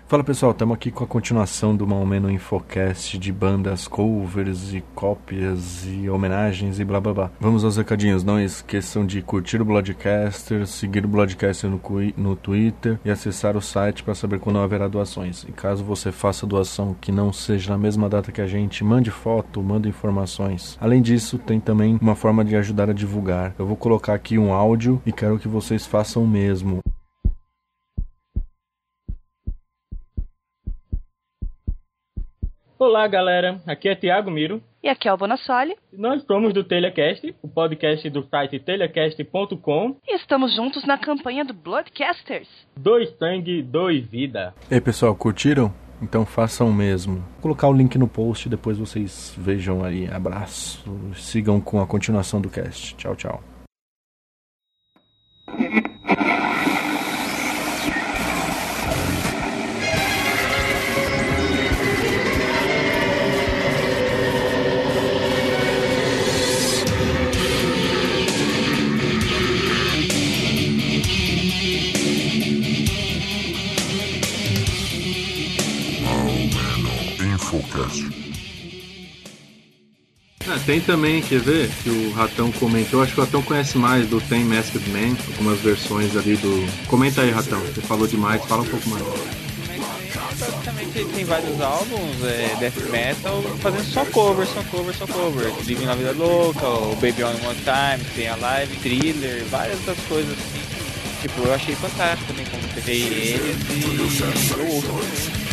Fala pessoal, estamos aqui com a continuação do Mais ou Menos Infocast de bandas, covers e cópias e homenagens e blá blá blá. Vamos aos recadinhos, não esqueçam de curtir o Bloodcaster, seguir o Bloodcaster no Twitter e acessar o site para saber quando haverá doações. E caso você faça doação que não seja na mesma data que a gente, mande foto, mande informações. Além disso, tem também uma forma de ajudar a divulgar. Eu vou colocar aqui um áudio e quero que vocês façam o mesmo. Olá galera, aqui é Thiago Miro. E aqui é o Bonassoli. Nós somos do Telhacast, o podcast do site telhacast.com. E estamos juntos na campanha do Bloodcasters. 2 sangue, 2 vida. E aí pessoal, curtiram? Então façam o mesmo. Vou colocar o link no post, depois vocês vejam aí. Abraço, sigam com a continuação do cast. Tchau, tchau. Tem também, quer ver, que o Ratão comentou, acho que o Ratão conhece mais do Tem Masked Man, algumas versões ali do... Comenta aí, Ratão, você falou demais, fala um pouco mais. Basicamente ele tem vários álbuns, death metal, fazendo só cover. Living na Vida Louca, o Baby on One Time, tem a Live, Thriller, várias outras coisas assim. Tipo, eu achei fantástico também como você vê eles e eu ouço também.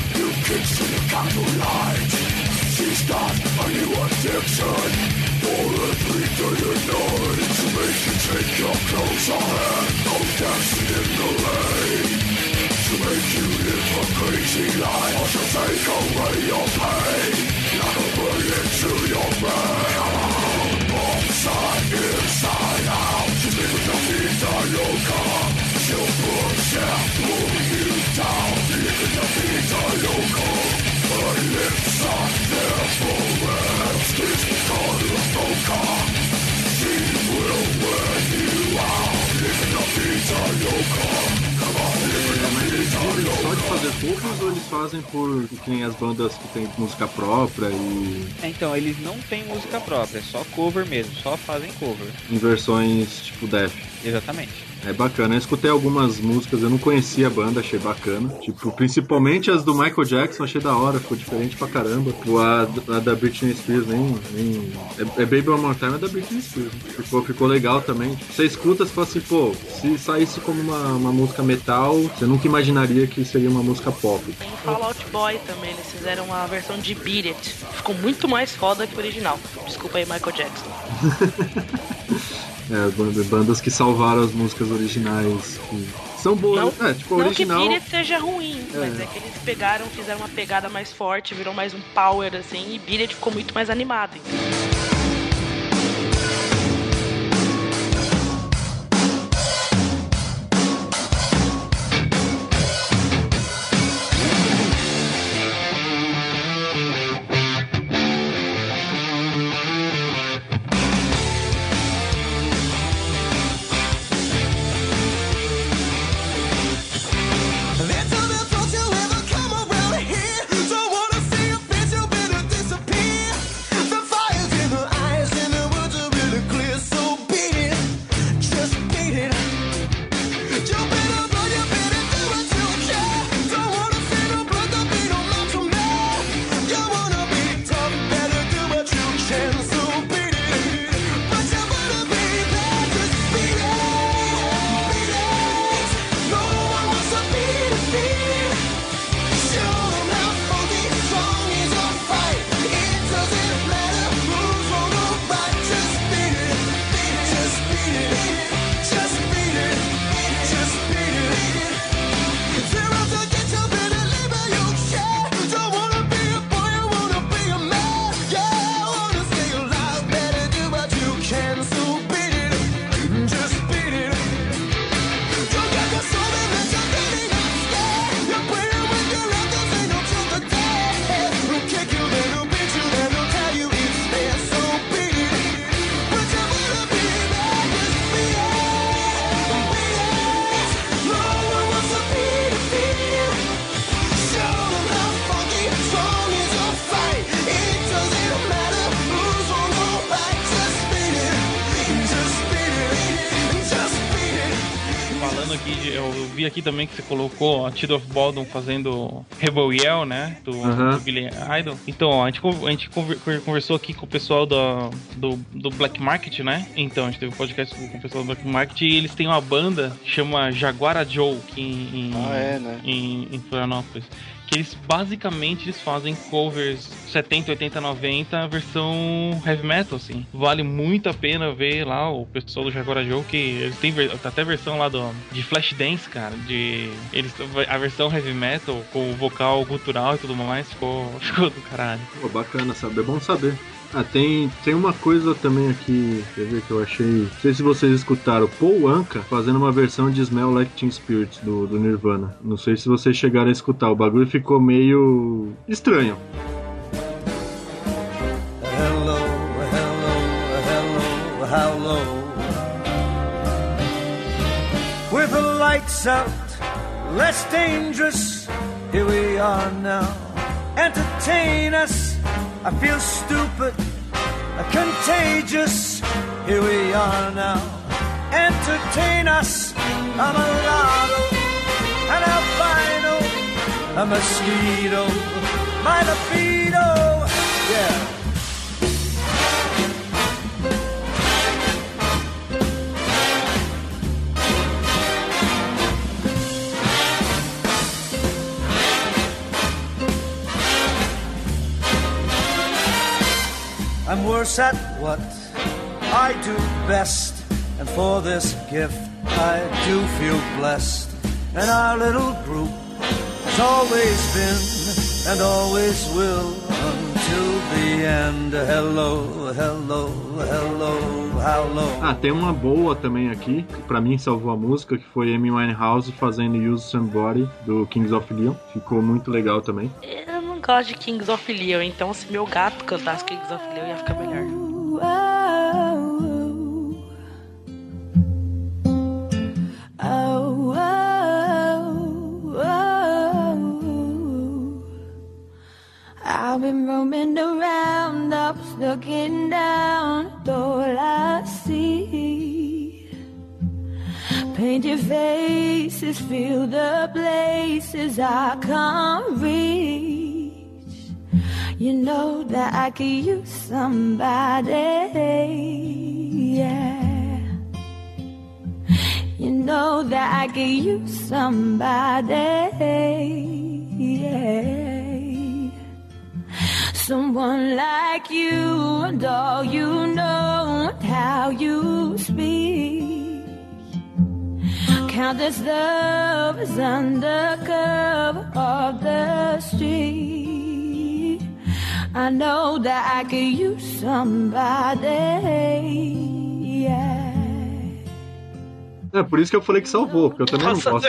She's got a new addiction for every day and night to make you take your clothes off and dancing in the rain, to make you live a crazy life, or to take away your pain like a bullet to your brain. Upside, inside out, she's living the vida loca. She'll push and pull you down, living the vida loca. My lips are there for words, this color of boca. She will wear you out, living a vida louca. Come on, living a vida louca. Só de fazer covers ou eles fazem por que nem as bandas que tem música própria e... Então, eles não têm música própria, é só cover mesmo, só fazem cover. Em versões tipo Death. Exatamente. É bacana, eu escutei algumas músicas, eu não conhecia a banda, achei bacana. Tipo, principalmente as do Michael Jackson, achei da hora, ficou diferente pra caramba. A da Britney Spears, é Baby One More Time, é da Britney Spears. Ficou legal também. Tipo, você escuta e fala assim, pô, se saísse como uma música metal, você nunca imaginaria que seria uma música pop. Tem o Fall Out Boy também, eles fizeram uma versão de Beat It. Ficou muito mais foda que o original. Desculpa aí, Michael Jackson. Bandas que salvaram as músicas originais. São boas, não, tipo, a original... Não que Beat It seja ruim, mas é que eles pegaram, fizeram uma pegada mais forte, virou mais um power, assim, e Beat It ficou muito mais animado. Então. The fire's in the vi aqui também que você colocou a Children of Bodom fazendo Rebel Yell, né? Do Billy Idol. Então, a gente conversou aqui com o pessoal do Black Market, né? Então, a gente teve um podcast com o pessoal do Black Market e eles têm uma banda que chama Jaguara Joe, que em Florianópolis. Que eles basicamente fazem covers 70, 80, 90, versão heavy metal, assim. Vale muito a pena ver lá o pessoal do Jaguara Joe, que eles têm até versão lá de Flashdance, cara. A versão heavy metal com o vocal gutural e tudo mais ficou do caralho. Pô, bacana saber, é bom saber. Tem uma coisa também aqui, quer ver, que eu achei... Não sei se vocês escutaram, Paul Anka fazendo uma versão de Smell Like Teen Spirit do Nirvana. Não sei se vocês chegaram a escutar, o bagulho ficou meio estranho. Hello, hello. With the lights out, less dangerous, here we are now. Entertain us. I feel stupid, contagious, here we are now. Entertain us, I'm a lotto, an albino, a mosquito, my libido, yeah. I'm worse at what I do best, and for this gift I do feel blessed. And our little group has always been and always will until the end. Hello, hello, hello, hello. Tem uma boa também aqui, que pra mim salvou a música, que foi Amy Winehouse fazendo Use Somebody do Kings of Leon. Ficou muito legal também. Eu não gosto de Kings of Leon, então se meu gato cantasse Kings of Leon ia ficar melhor. I've been roaming around, up, looking down at all I see. Painted faces fill the places I can't reach. You know that I could use somebody, yeah. You know that I could use somebody, yeah. Someone like you and all you know and how you speak. Countless lovers under cover of the street. I know that I could use somebody, yeah. Por isso que eu falei que salvou, porque eu também não gosto.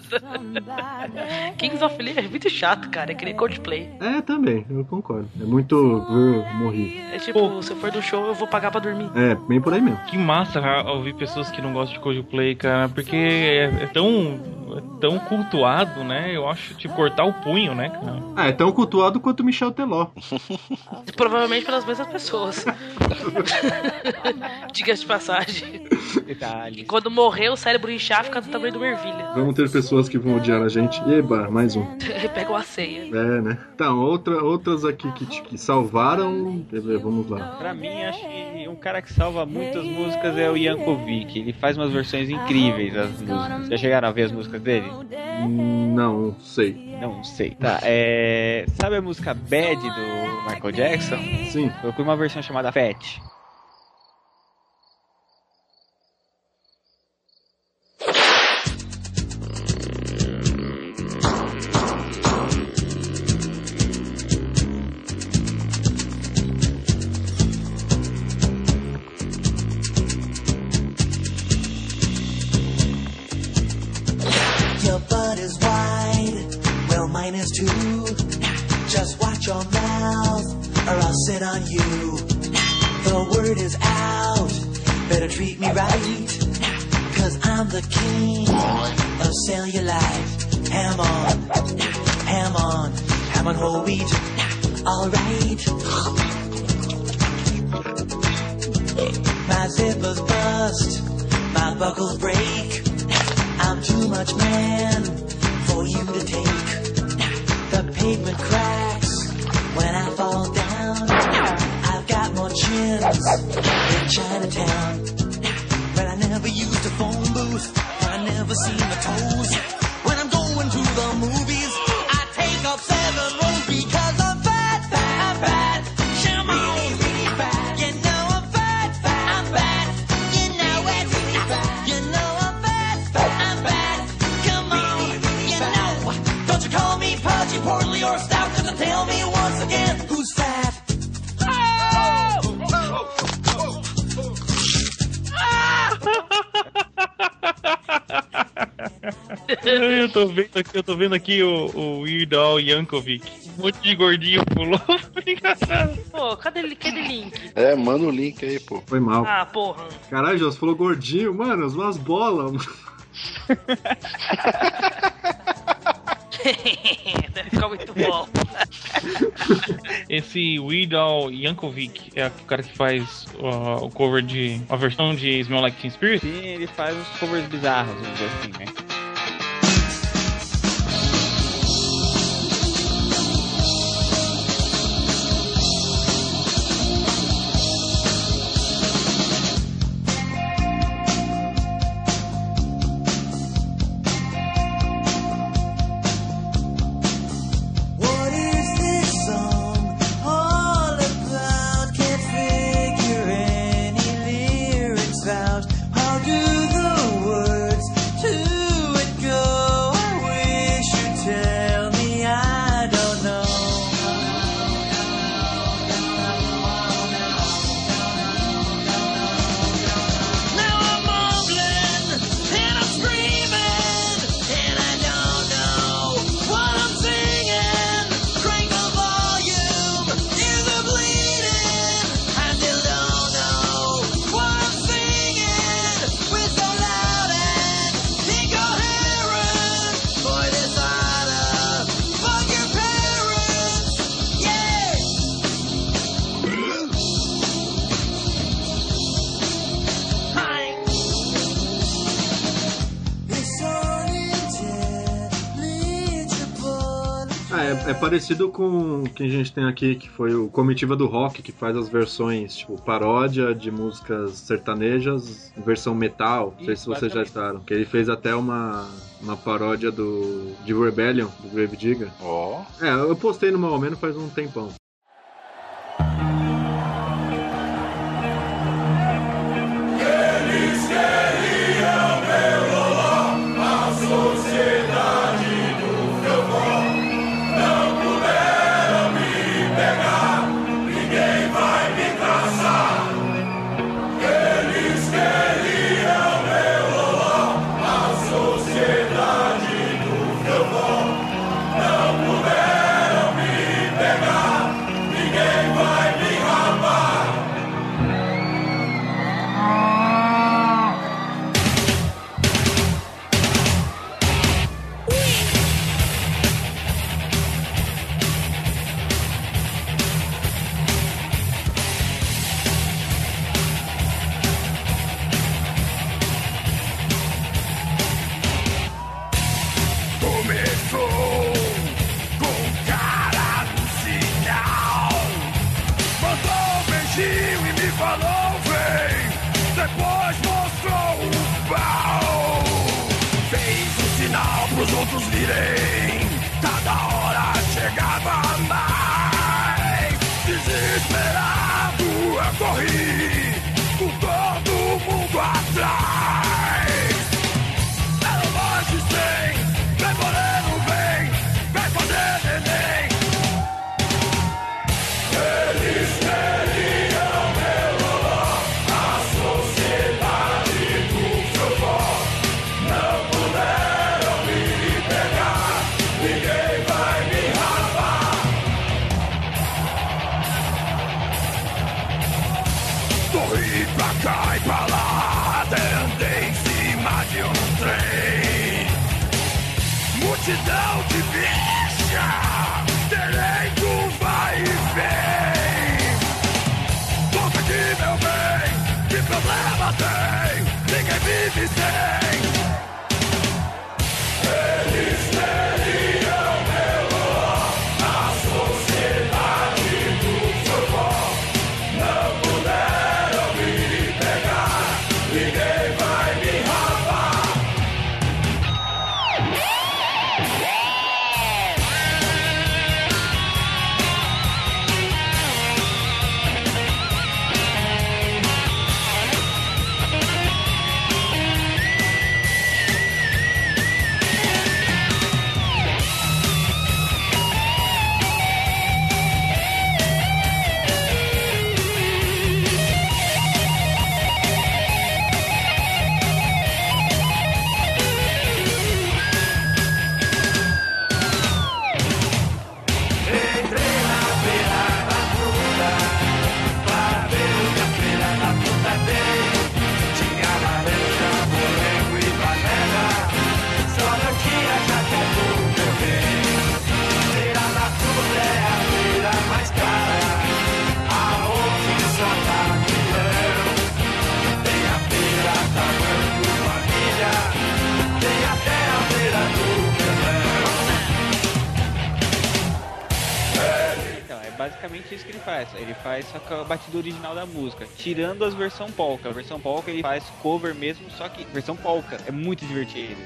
Kings of Leon é muito chato, cara. É que nem Coldplay. Também, eu concordo. É muito... morri. É tipo, se eu for do show, eu vou pagar pra dormir. Bem por aí mesmo. Que massa ouvir pessoas que não gostam de Coldplay, cara. Porque é tão cultuado, né? Eu acho, tipo, cortar o punho, né, cara? É tão cultuado quanto o Michel Teló. Provavelmente pelas mesmas pessoas. Diga-se de passagem. E quando morrer, o cérebro inchar, fica do tamanho do ervilha. Vamos ter pessoas que vão odiar a gente. E eba, mais um. Pega uma ceia. Né? Então, outras aqui que salvaram. Vamos lá. Pra mim, acho que um cara que salva muitas músicas é o Yankovic. Ele faz umas versões incríveis das músicas. Já chegaram a ver as músicas dele? Não sei. Não sei. Tá, sabe a música Bad do Michael Jackson? Sim. Procura uma versão chamada Fat. Your butt is wide, well mine is too. Just watch your mouth or I'll sit on you. The word is out, better treat me right. Cause I'm the king of cellulite. Ham on whole wheat. Alright. My zippers bust, my buckles break. I'm too much man for you to take. The pavement cracks when I fall down. I've got more chins than Chinatown. But I never used a phone booth, I never seen the toes. When I'm going to the movies, I take up 7 rows because I'm fat, I'm fat. Come on, you know I'm fat, I'm fat. You know it, you know I'm fat, I'm fat. Come on, you know. Don't you call me pudgy, portly, or stout, 'cause you tell me once again who's fat. Eu tô vendo aqui o Weird Al Yankovic. Um monte de gordinho pulou. Pô, cadê o link? Manda o link aí, pô. Foi mal. Ah, porra. Caralho, Jô, você falou gordinho, mano, umas bolas. Deve ficar muito bom. Esse Weird Al Yankovic é o cara que faz o cover de... a versão de Smell Like Teen Spirit? Sim, ele faz uns covers bizarros, vamos dizer assim, né? É parecido com o que a gente tem aqui, que foi o Comitiva do Rock, que faz as versões, tipo, paródia de músicas sertanejas, versão metal. Não sei se vocês já estaram. Que ele fez até uma paródia de Rebellion, do Grave Digger. Ó. Eu postei no Mal Menos faz um tempão. Eles queriam meu a sociedade do Fiofó. Não puderam me pegar, ninguém vai me caçar. Eles queriam meu a sociedade do Fiofó. Não puderam me pegar, ninguém vai me rapar. Começou com o cara do sinal. Mandou um beijinho e me falou vem. Depois mostrou o pau. Fez o sinal pros outros virem. Cada hora chegava mais. Desesperado eu corri, com todo mundo atrás. Era mais de 100. Vem moreno, vem fazer neném. Eles queriam meu loló, a sociedade do Fiofó. Não puderam me pegar, ninguém vai me rapar. Corri pra cá e pra lá, até andei em cima de um trem. Multidão de bicha, terreno vai e vem. Volta aqui, meu bem, que problema tem? Ninguém vive sem. basicamente isso que ele faz. Ele faz só com a batida original da música, tirando as versões polka. A versão polka ele faz cover mesmo, só que versão polka. É muito divertido.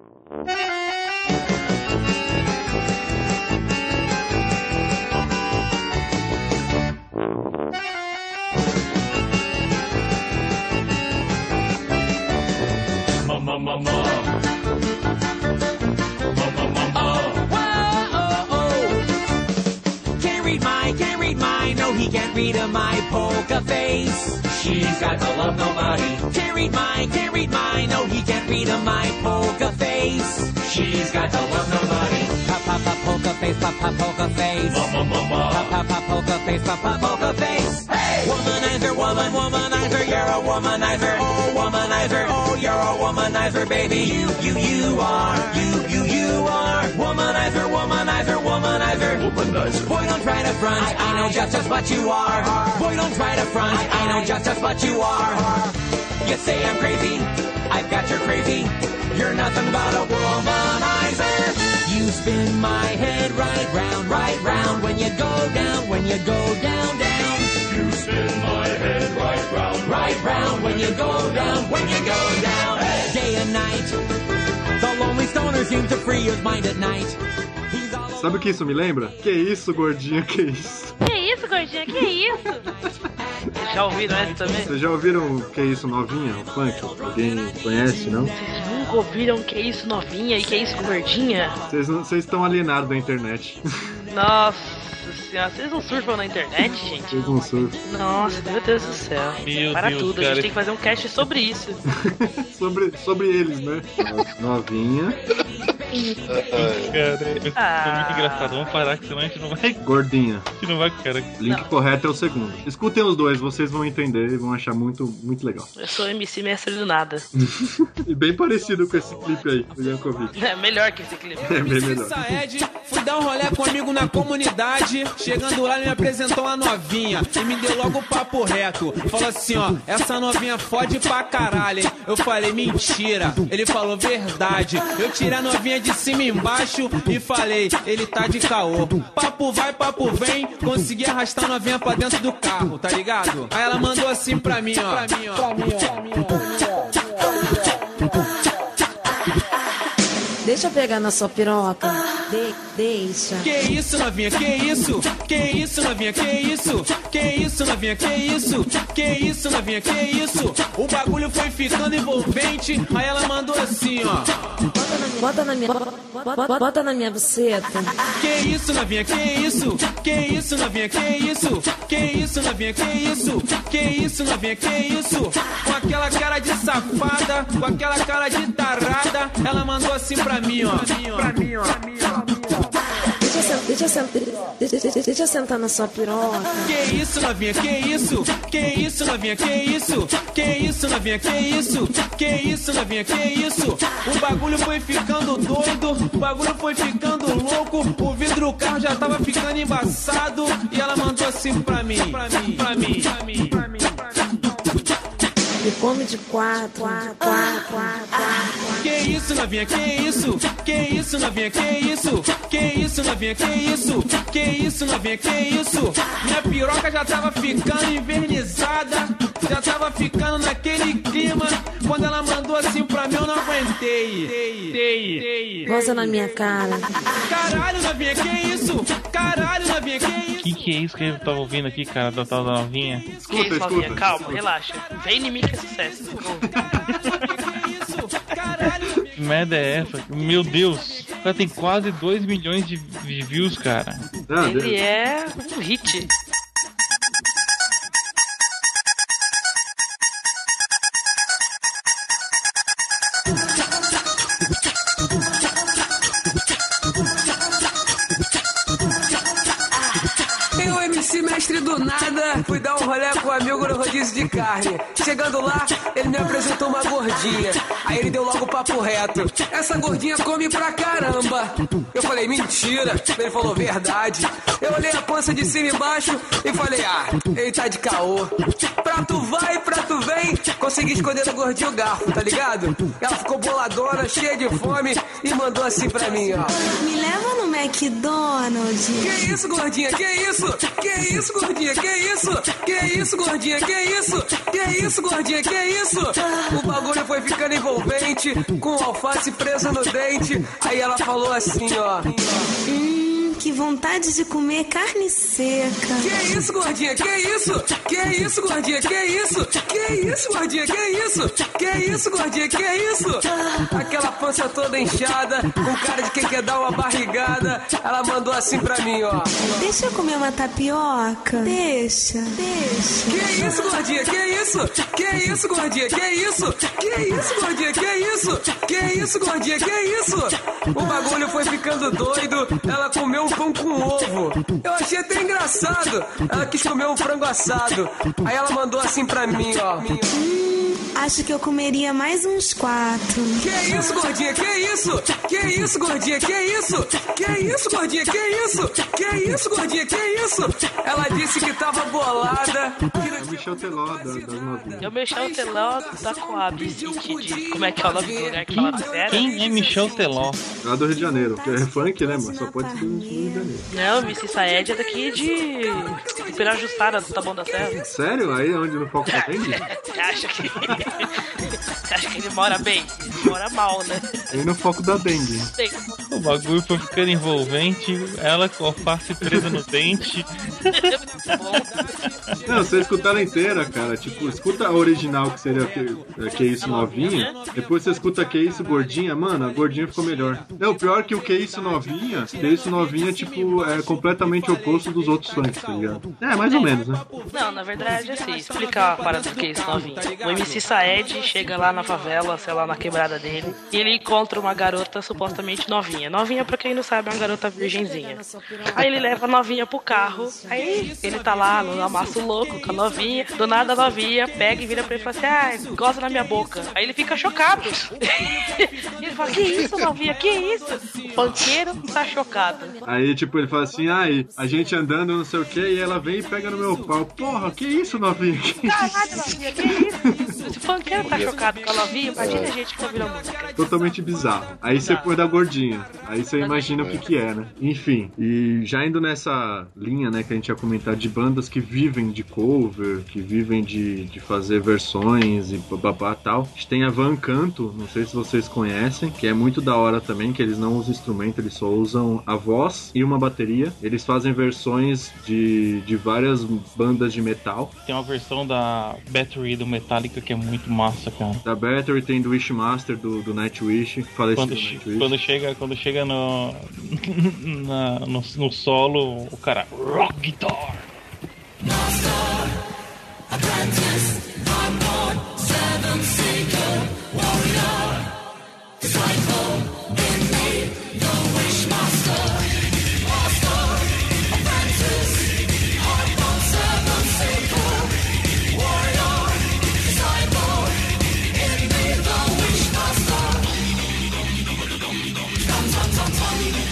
Can't read mine, no he can't read my polka face. She's got to love nobody. Can't read mine, no he can't read my polka face. She's got to love nobody. Pop polka face, pop polka face. Pop polka face, pop polka face. Hey! Womanizer, womanizer, you're a womanizer. Oh womanizer, oh you're a womanizer, baby. You are. You are. Womanizer, womanizer, womanizer. Boy, don't try to front. I know just what you are. Boy, don't try to front. I know just what you are. You say I'm crazy. I've got you crazy. You're nothing but a womanizer. You spin my head right round. When you go down, down. You spin my head right round. When you go down, Hey! Day and night. The lonely stoner seems to free his mind at night. Sabe o que isso me lembra? Que isso, gordinha, que isso? Que isso, gordinha, que isso? Já ouviram essa também? Vocês já ouviram Que Isso Novinha, o funk? Alguém conhece, não? Vocês nunca ouviram Que Isso Novinha e Que Isso Gordinha? Vocês estão alienados da internet. Nossa senhora, vocês não surfam na internet, gente? Vocês não surfam. Nossa, meu Deus do céu. Para Deus, tudo, cara. a gente tem que fazer um cast sobre isso. sobre eles, né? Novinha. Cara, é muito engraçado. Vamos parar, que senão a gente não vai. Gordinha. A gente não vai, cara. Link correto é o segundo. Escutem os dois, vocês vão entender e vão achar muito, muito legal. Eu sou MC Mestre do Nada. E bem parecido com esse clipe aí, do Yankovic. É melhor que esse clipe. É bem melhor. Fui dar um rolê comigo na comunidade. Chegando lá, ele me apresentou uma novinha e me deu logo o papo reto. Falou assim, ó, essa novinha fode pra caralho, hein? Eu falei, mentira. Ele falou, verdade. Eu tirei a novinha de cima e embaixo e falei, ele tá de caô. Papo vai, papo vem. Consegui arrastar a novinha pra dentro do carro, tá ligado? Aí ela mandou assim pra mim, ó. Deixa eu pegar na sua piroca. Deixa. Que isso, novinha? Que isso? Que isso, novinha? Que isso? Que isso, novinha? Que isso? Que isso, novinha? Que isso? O bagulho foi ficando envolvente. Aí ela mandou assim, ó. Bota na minha buceta. Que isso, novinha? Que isso? Que isso, novinha? Que isso? Que isso, novinha? Que isso? Que isso, novinha? Que isso? Com aquela cara de safada, com aquela cara de tarada, ela mandou assim pra mim, ó. Deixa eu sentar na sua piroca. Que isso, novinha? Que isso? Que isso, novinha? Que isso? Que isso, novinha? Que isso? Que isso, novinha? Que isso? O bagulho foi ficando doido, o bagulho foi ficando louco, o vidro do carro já tava ficando embaçado e ela mandou assim pra mim. Me come de quatro. Que isso, novinha? Que isso? Que isso, novinha? Que isso? Que isso, novinha? Que isso? Que isso, novinha? Que isso? Minha piroca já tava ficando invernizada, já tava ficando naquele clima. Quando ela mandou assim pra mim, eu não aguentei. Goza na minha cara. Caralho, novinha, que isso? Caralho, novinha, que isso? Que é isso que eu tava ouvindo aqui, cara, da tal da novinha? Escuta, novinha, calma, relaxa. Vem em mim que é sucesso. Que merda é essa? Meu Deus, o cara tem quase 2 milhões de views, cara. Ele é um hit. Mestre do nada, fui dar um rolê com um amigo no rodízio de carne. Chegando lá, ele me apresentou uma gordinha. Aí ele deu logo o papo reto. Essa gordinha come pra caramba. Eu falei, mentira. Ele falou, verdade. Eu olhei a pança de cima e embaixo e falei, ele tá de caô. Pra prato vai, prato vem. Consegui esconder do gordinho o garfo, tá ligado? Ela ficou boladona, cheia de fome e mandou assim pra mim, ó. Me leva no McDonald's. Que isso, gordinha? Que isso? Que isso, gordinha? Que isso? Que isso, gordinha? Que isso? Que isso, gordinha? Que isso? O bagulho foi ficando envolvente, com o alface preso no dente. Aí ela falou assim, ó. Que vontade de comer carne seca. Que isso, gordinha? Que isso? Que isso, gordinha? Que isso? Que isso, gordinha? Que isso? Que isso, gordinha? Que isso? Aquela pança toda inchada, com cara de quem quer dar uma barrigada. Ela mandou assim pra mim, ó. Deixa eu comer uma tapioca. Deixa. Que isso, gordinha? Que isso? Que isso, gordinha? Que isso? Que isso, gordinha? Que isso? Que isso, gordinha? Que isso? O bagulho foi ficando doido. Ela comeu um pão com ovo. Eu achei até engraçado. Ela quis comer um frango assado. Aí ela mandou assim pra mim, ó. Acho que eu comeria mais uns 4. Que isso, gordinha? Que isso? Que isso, gordinha? Que isso? Que isso, gordinha? Que isso? Que isso, gordinha? Que isso? Ela disse que tava bolada. É o Michel Teló das novinhas. É o Michel Teló da Coab. Como é que é o nome do lugar que fala sério? Quem é Michel Teló? Lá do Rio de Janeiro. Que é funk, né, mano? Só pode ser do Rio de Janeiro. Não, o Missy Saed é daqui de Pirajustada, do Taboão da Serra. Sério? Aí onde no foco da Dengue? Você acha que ele mora bem? Ele mora mal, né? Aí no foco da Dengue. O bagulho foi ficando envolvente, ela com a face presa no dente. Não, você escutar ela inteira, cara. Tipo, escuta a original, que seria Que Isso Novinha. Depois você escuta Que Isso Gordinha. Mano, a gordinha ficou melhor. É, o pior que o Que Isso Novinha, tipo, é completamente oposto dos outros funks, tá ligado? É, mais ou menos, né? Não, na verdade, assim, explicar a parada do Que Isso Novinha. O MC Saed chega lá na favela, sei lá, na quebrada dele, e ele encontra uma garota supostamente novinha. Novinha, pra quem não sabe, é uma garota virgenzinha. Aí ele leva a novinha pro carro, aí ele tá lá no amasso louco com a novinha, do nada a novinha pega e vira pra ele e fala assim, goza na minha boca. Aí ele fica chocado. Ele fala, que isso, novinha, que isso? O funkeiro tá chocado. Aí, tipo, ele fala assim, a gente andando, não sei o que, e ela vem e pega no meu pau. Porra, que isso, novinha? Caralho, novinha, que isso? Esse funkeiro tá chocado com a novinha, imagina a gente que tá virando música. Totalmente bizarro. Aí você põe da gordinha. Aí você imagina o que é, né? Enfim, e já indo nessa linha, né, que a gente ia comentar de bandas que vivem de cover, que vivem de fazer versões e babá tal. A gente tem a Van Canto, não sei se vocês conhecem, que é muito da hora também, que eles não usam instrumento, eles só usam a voz e uma bateria. Eles fazem versões de várias bandas de metal. Tem uma versão da Battery do Metallica que é muito massa, cara. Da Battery tem do Wishmaster, do Nightwish. Quando chega no solo, o cara rock guitar. Master, apprentice, nightbot, seven seeker, warrior, disciple, in me, the Wishmaster. Master, apprentice, nightbot, seven seeker, warrior, disciple, in me, the Wishmaster. Dum dum dum dum.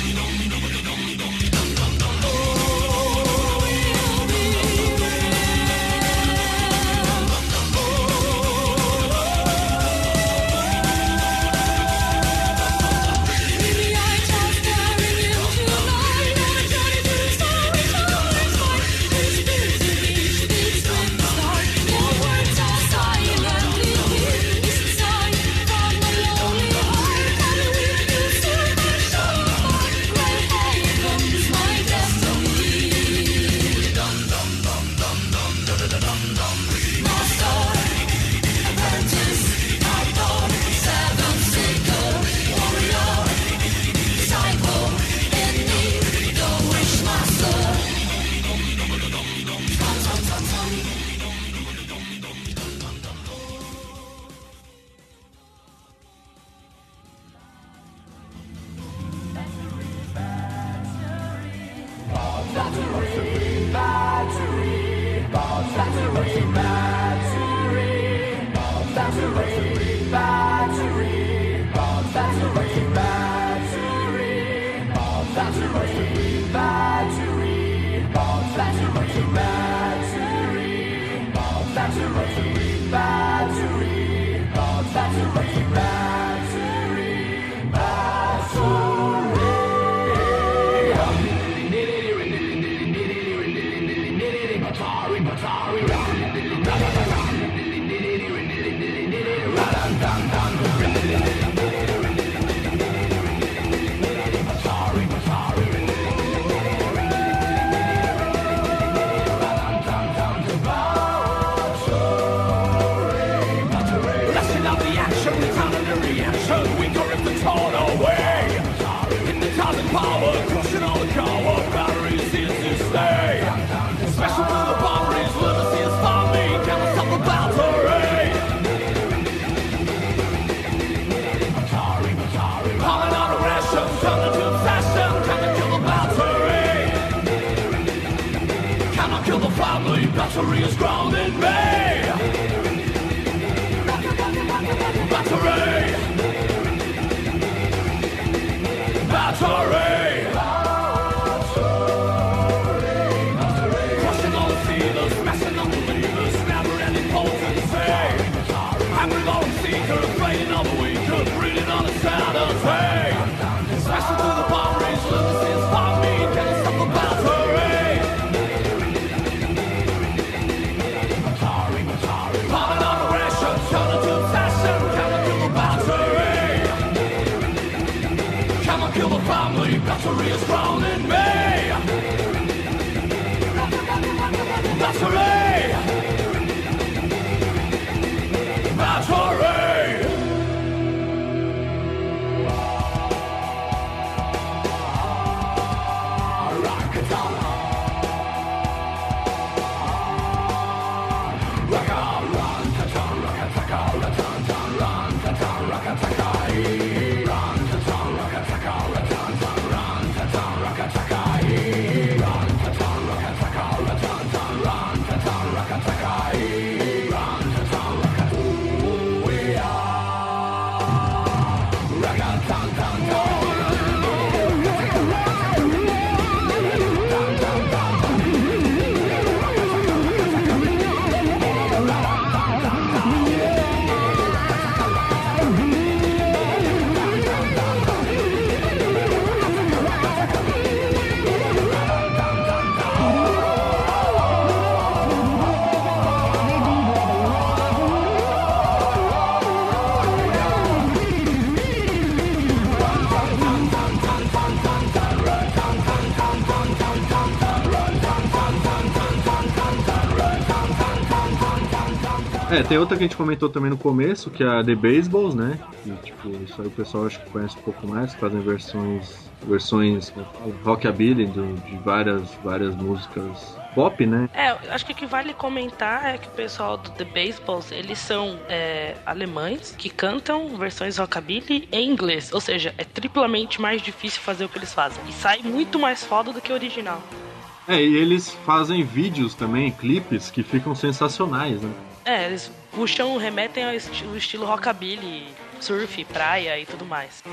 family battery is grounding me. Battery. Crushing all the feelers, smashing all the levers, never-ending potency. Hammering all the seekers, fighting all the weakers, breathing on the sanity. Smashing through the boundaries, limousines pop me, can't stop the battery. Popping on the ration, turning to obsession, can't kill the battery. Come and kill the family, battery is drowning me. Battery! Battery! Tem outra que a gente comentou também no começo, que é a The Baseballs, né? E, tipo, isso aí o pessoal acho que conhece um pouco mais, fazem versões como fala, rockabilly de várias músicas pop, né? Acho que o que vale comentar é que o pessoal do The Baseballs, eles são alemães que cantam versões rockabilly em inglês, ou seja, é triplamente mais difícil fazer o que eles fazem. E sai muito mais foda do que o original. E eles fazem vídeos também, clipes, que ficam sensacionais, né? Eles remetem ao estilo rockabilly, surf, praia e tudo mais.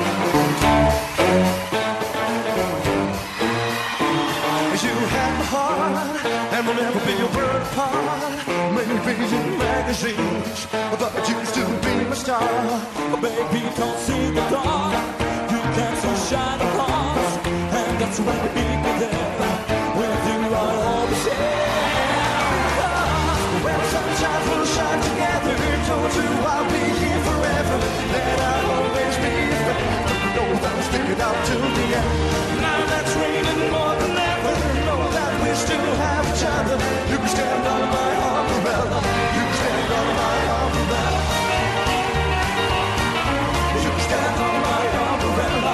You had my heart, and will never be a word apart. Many pages in magazines, but you still be my star. Baby, don't see the dark. You can't so shine across, and that's why we be there. With you, I'll always share. When sunshine will shine together, told you I'll be here forever. That I'll always be your friend. Know that I'll stick it out till the end. Now that's raining more than ever. Know that we still have each other. You can stand under my umbrella. You can stand under my umbrella. You can stand under my umbrella.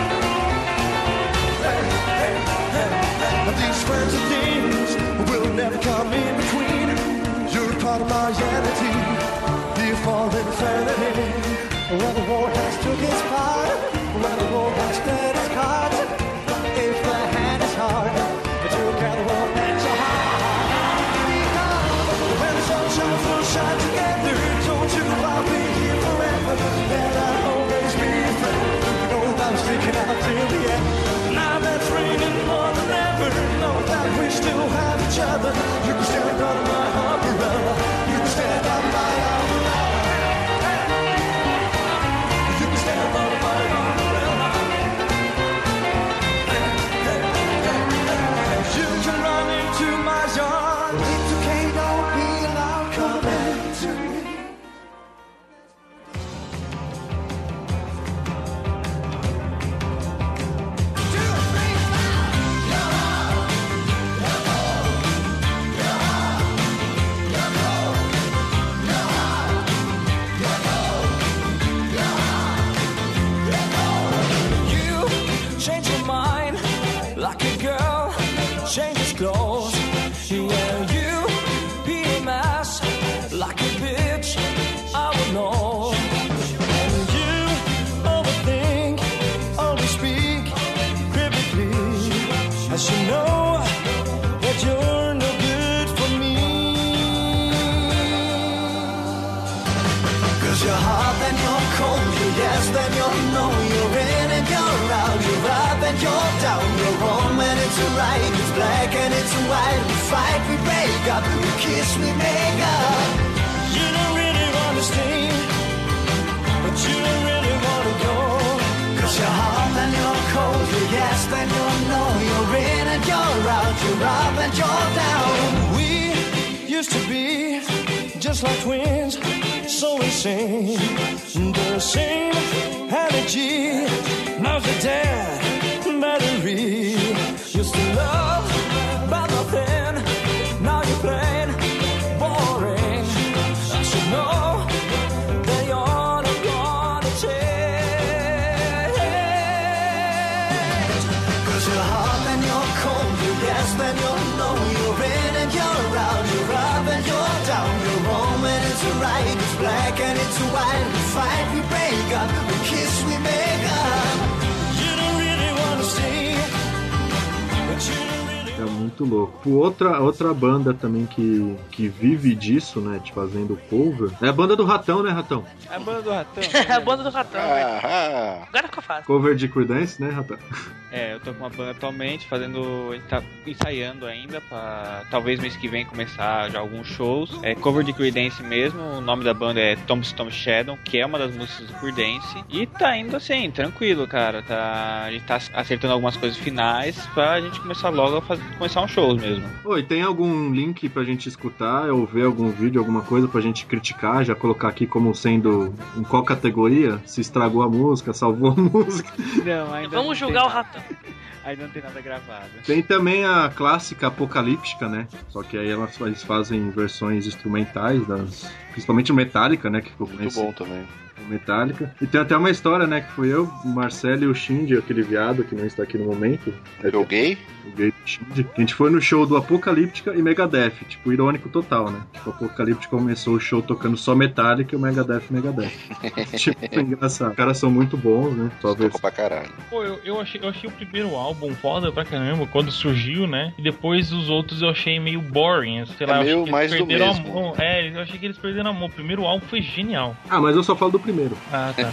Hey, hey, hey, hey. These friends and things will never come in between. You're part of my identity. Here for infinity. When the war has took its part, when the war has spread its cards, if the hand is hard, together we'll make so hard. When the sunshine will shine together, don't you I'll be here forever, and I'll always be your friend. You know I'm sticking out till the end. Now that's raining more than ever, know that we still have each other. You can stand under my umbrella. You can stand under my umbrella. You can stand under my umbrella. You can run into my yard. It's okay, don't be allowed. Come into me. Change your mind like a girl changes clothes. Yeah, you PMS like a bitch, I would know. And you overthink, only speak cryptically. I should know that you're no good yes, then you'll know you're in and you're out, you're up and you're down, you're wrong and it's right, it's black and it's white, we fight, we break up, we kiss, we make up. You don't really want to stay, but you don't really want to go, 'cause you're hot and you're cold, you're yes, then you'll know you're in and you're out, you're up and you're down. We used to be just like twins, so insane, the same energy, now's the dead battery. Used to love, but nothing, now you're plain boring. I should know that you're not gonna change, 'cause you're hot and you're cold, you're yes, then you'll know you're in and you're out, you're up and you're down, you're wrong and it's right, it's black and it's white, we fight, we break up, we kiss, we make up. You don't really want to stay, but you don't really... É muito louco. Outra banda também que vive disso, né, de fazendo cover, é a banda do Ratão, né, Ratão? A banda do Ratão. A banda do Ratão. Agora ficou fácil. Cover de Creedence, né, Ratão? Eu tô com uma banda atualmente, a gente tá ensaiando ainda pra talvez mês que vem começar já alguns shows. É cover de Creedence mesmo, o nome da banda é Tombstone Shadow, que é uma das músicas do Creedence. E tá indo assim, tranquilo, cara. A gente tá acertando algumas coisas finais pra gente começar logo a começar uns shows mesmo. Oi, tem algum link pra gente escutar ou ver algum vídeo, alguma coisa pra gente criticar, já colocar aqui como sendo em qual categoria? Se estragou a música, salvou a música? Não, ainda vamos julgar o Ratão. Ainda não tem nada gravado. Tem também a clássica Apocalíptica, né? Só que aí eles fazem versões instrumentais, principalmente o Metallica, né? Que ficou muito bom também. Metallica. E tem até uma história, né? Que foi eu, o Marcelo e o Shindy, aquele viado que não está aqui no momento. O gay? O gay do Shindy. A gente foi no show do Apocalíptica e Megadeth. Tipo, irônico total, né? Tipo, o Apocalíptica começou o show tocando só Metallica e o Megadeth. Tipo, foi engraçado. Os caras são muito bons, né? Só tocou pra caralho. Pô, eu achei o primeiro álbum foda pra caramba, quando surgiu, né? E depois os outros eu achei meio boring. Sei lá, meio mais do mesmo. A mão. Eu achei que eles perderam a mão. O primeiro álbum foi genial. Ah, mas eu só falo do primeiro. Ah, tá.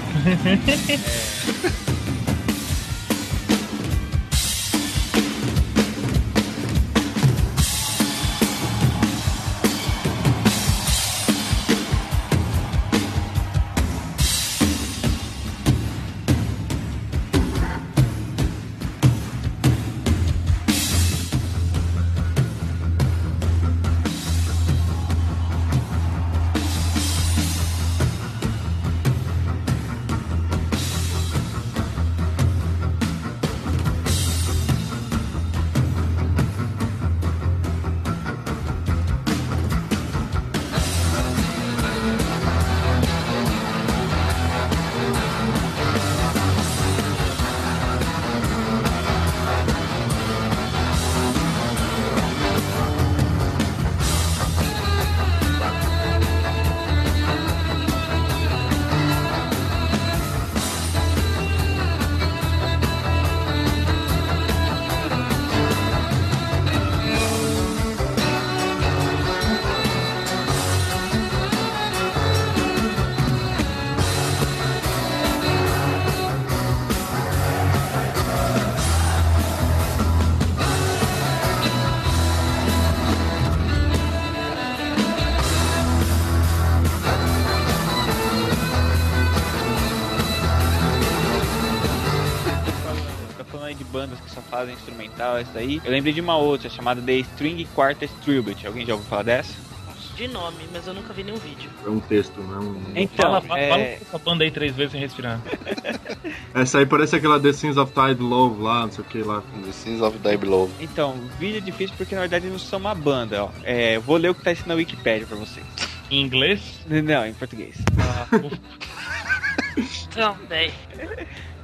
bandas que só fazem instrumental, essa daí. Eu lembrei de uma outra chamada The String Quartet Tribute. Alguém já ouviu falar dessa? De nome, mas eu nunca vi nenhum vídeo. É um texto, não. Então, fala essa banda aí 3 vezes sem respirar. Essa aí parece aquela The Sins of Tide Love lá, não sei o que lá. The Sins of Tide Love. Então, o vídeo é difícil porque na verdade eles não são uma banda, ó. Vou ler o que tá escrito na Wikipedia pra vocês. Em inglês? Não, em português. Não, bem.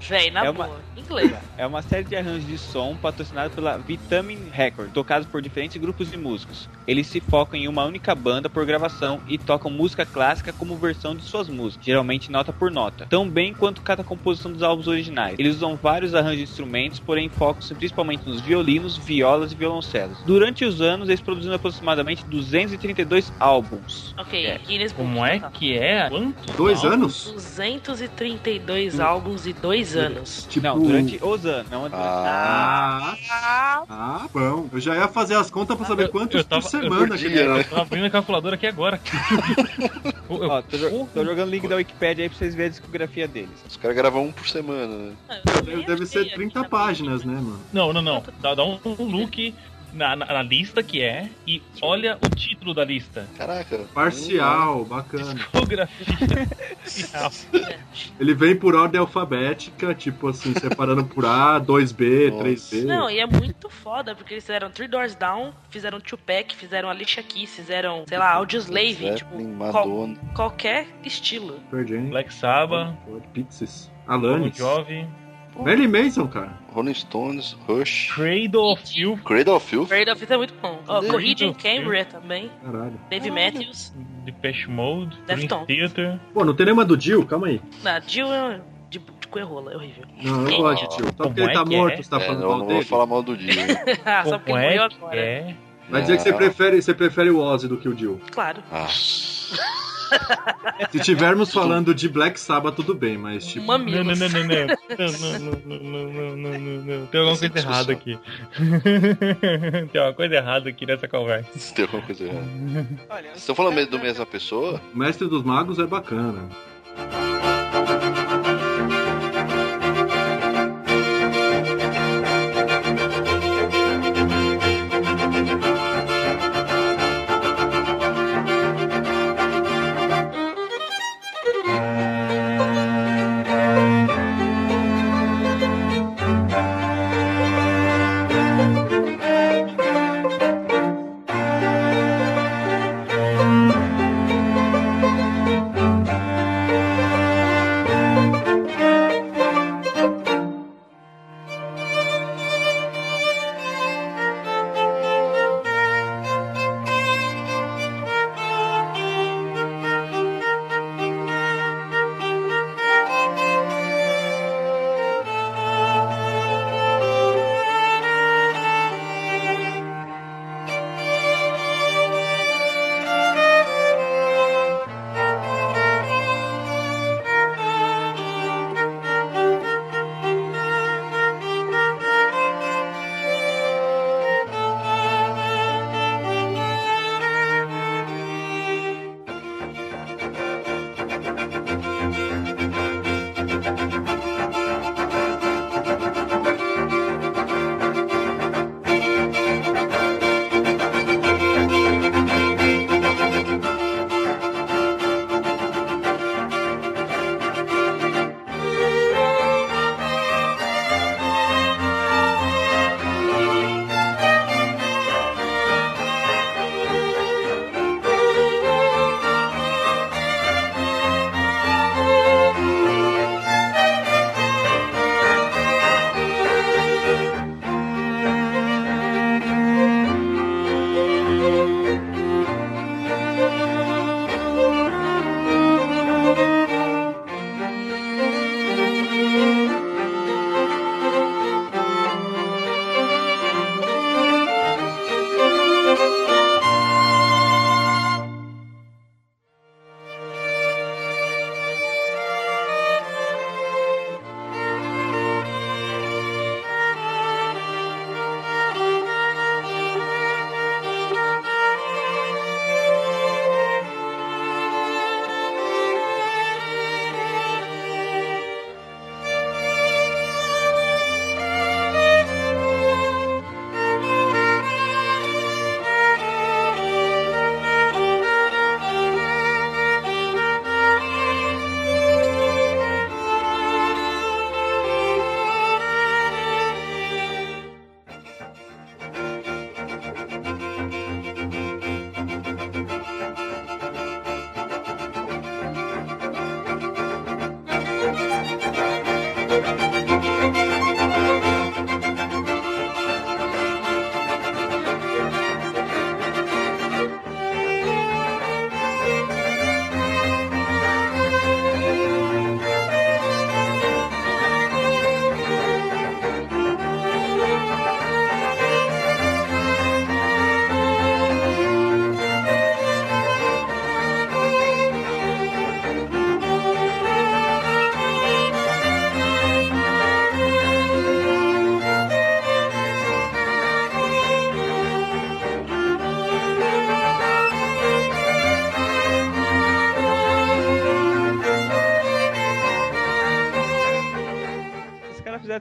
Véi, na boa. Inglês. É uma série de arranjos de som patrocinada pela Vitamin Records, tocados por diferentes grupos de músicos. Eles se focam em uma única banda por gravação e tocam música clássica como versão de suas músicas, geralmente nota por nota, tão bem quanto cada composição dos álbuns originais. Eles usam vários arranjos de instrumentos, porém focam-se principalmente nos violinos, violas e violoncelos. Durante os anos, eles produziram aproximadamente 232 álbuns. Ok, Guinness Book. Como é que é? Quanto? 2 anos? 232 álbuns e 2 anos. Tipo... Não, durante os anos, não durante... Bom. Eu já ia fazer as contas pra saber quantos por semana que ele era. Eu tava abrindo a calculadora aqui agora. Ó, tô jogando o link da Wikipedia aí pra vocês verem a discografia deles. Os caras gravam um por semana, né? Deve ser 30 páginas, né, mano? Não. Dá um look na lista que é e olha o título da lista. Caraca. Parcial, bacana. Discografia. Ele vem por ordem alfabética, tipo assim, separando por A, 2B, 3B. Não, e é muito foda, porque eles fizeram Three Doors Down, fizeram Tupac, fizeram Alicia Keys, fizeram, sei lá, Audioslave, tipo, qualquer estilo. Black Sabbath, Pixies, Alanis, Bon Jovi, Marilyn Manson, cara. Rolling Stones, Rush, Cradle of Filth. Cradle of Filth é muito bom. Corrida em Cambria também. Caralho. Dave Matthews. Depeche Mode, Deftones. Theater. Pô, não tem nenhuma do Jill? Calma aí. Não, Jill é de coerrola, é horrível. Não, eu gosto de Jill. Só porque ele tá morto, você tá falando mal não dele. vou falar mal do Jill. Só porque ele morreu agora. Vai dizer que você prefere o Ozzy do que o Jill. Claro. Se tivermos falando de Black Sabbath, tudo bem, mas tipo... Mamilos. Não. Tem alguma coisa errada aqui. Tem uma coisa errada aqui nessa conversa. Tem alguma coisa errada. Vocês estão falando do mesma pessoa? O Mestre dos Magos é bacana.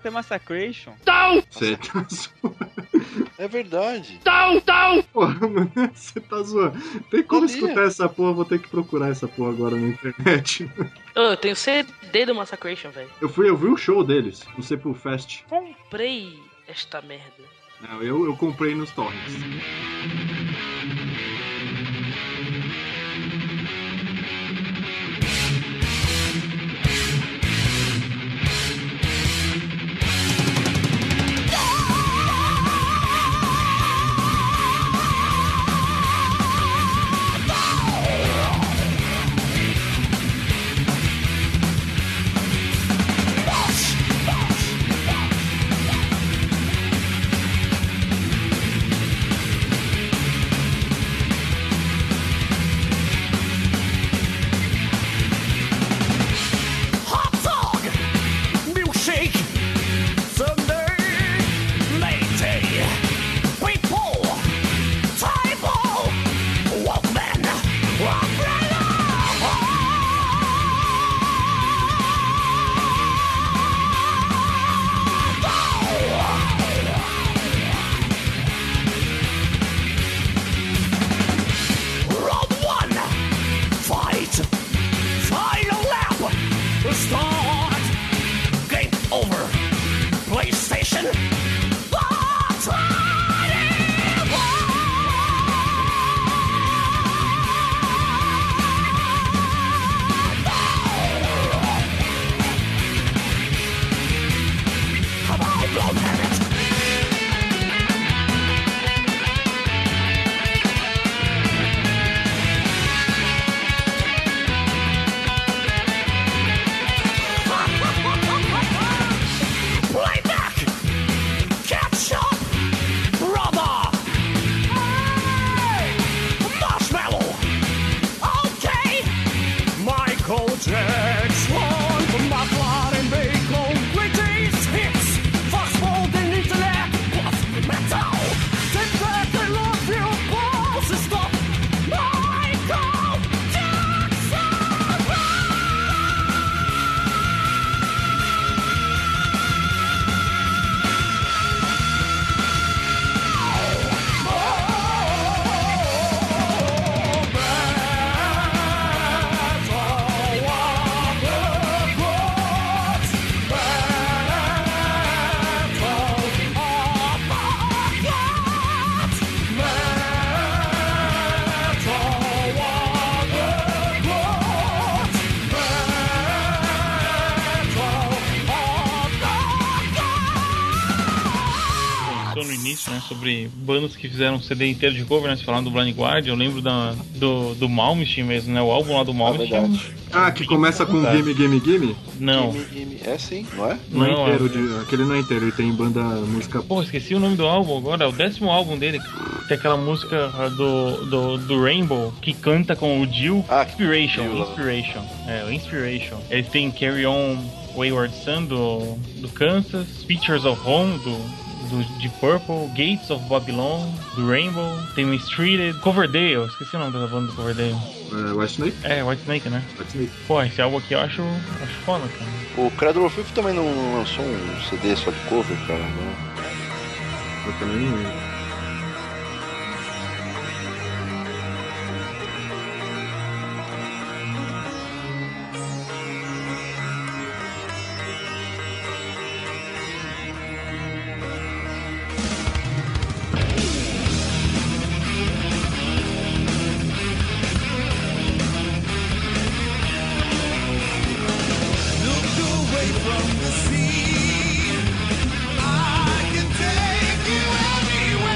até Massacration. Você tá zoando. É verdade. Porra, mano, você tá zoando. Tem como escutar essa porra, vou ter que procurar essa porra agora na internet. Eu tenho CD do Massacration, velho. Eu vi um show deles, no Sepul Fest. Comprei esta merda. Não, eu comprei nos torrents. Sobre bandas que fizeram um CD inteiro de cover, né? Você falando do Blind Guardian, eu lembro do Malmsteen mesmo, né? O álbum lá do Malmsteen. Que começa com Gimme Gimme Gimme? Não. Gimme. É sim, não é? Não é inteiro, aquele não é inteiro, ele tem banda, música... Pô, esqueci o nome do álbum agora, é o 10º álbum dele. Tem aquela música do Rainbow, que canta com o Jill. Inspiration. É, o Inspiration. Eles têm Carry On Wayward Son do Kansas, Pictures of Home de Purple, Gates of Babylon, do Rainbow, tem o Streeted, Coverdale, esqueci o nome da banda do Coverdale. White Snake? White Snake, né? White Snake. Pô, esse álbum aqui eu acho foda, cara. O Cradle of Filth também não lançou um CD só de cover, cara, não? Eu também não lembro. From the sea, I can take you anywhere.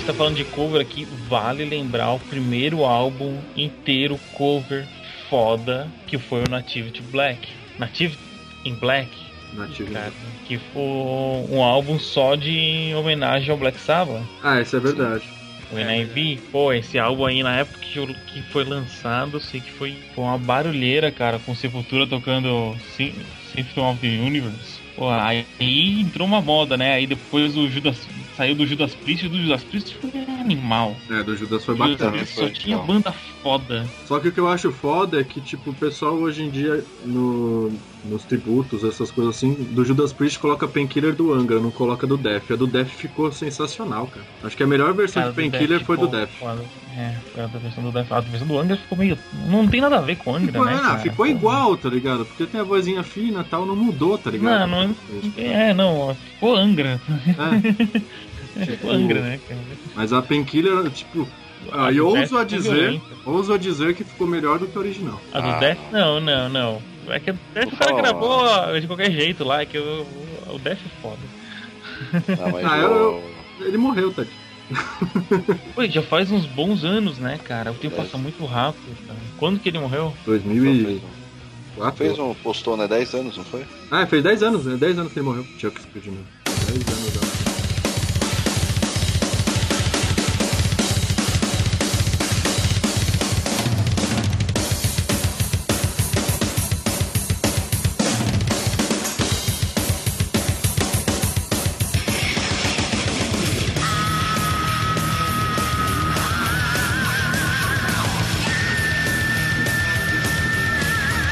você tá falando de cover aqui, vale lembrar o primeiro álbum inteiro cover foda, que foi o Native to Black. Native in Black. Cara, que foi um álbum só de homenagem ao Black Sabbath. Ah, isso é verdade. O NIB, pô, esse álbum aí na época que foi lançado, sei que foi uma barulheira, cara, com Sepultura tocando Symphony of the Universe. Pô, aí entrou uma moda, né? Aí depois o Judas saiu do Judas Priest, e do Judas Priest foi animal. Do Judas foi bacana. Só tinha banda foda. Só que o que eu acho foda é que, tipo, o pessoal hoje em dia, nos tributos, essas coisas assim, do Judas Priest coloca Painkiller do Angra, não coloca do Death. A do Death ficou sensacional, cara. Acho que a melhor versão de Painkiller foi do Death. Foi a versão do Death. A versão do Angra ficou meio... Não tem nada a ver com o Angra, né, cara? Ficou igual, tá ligado? Porque tem a vozinha fina e tal, não mudou, tá ligado? Não, ficou Angra. Ficou Angra, né, cara? Mas a Painkiller, tipo... eu ouso a dizer que ficou melhor do que a original. A do Death? Não. É que o Death o cara gravou de qualquer jeito lá, é que o Death é foda. Ele morreu, Tati. Pô, já faz uns bons anos, né, cara? O tempo passa muito rápido, cara. Quando que ele morreu? 2004. Postou, né? 10 anos, não foi? Fez 10 anos, né? 10 anos que ele morreu. Chuck Schuldiner. 10 anos.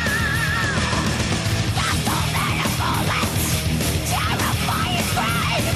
Terrifying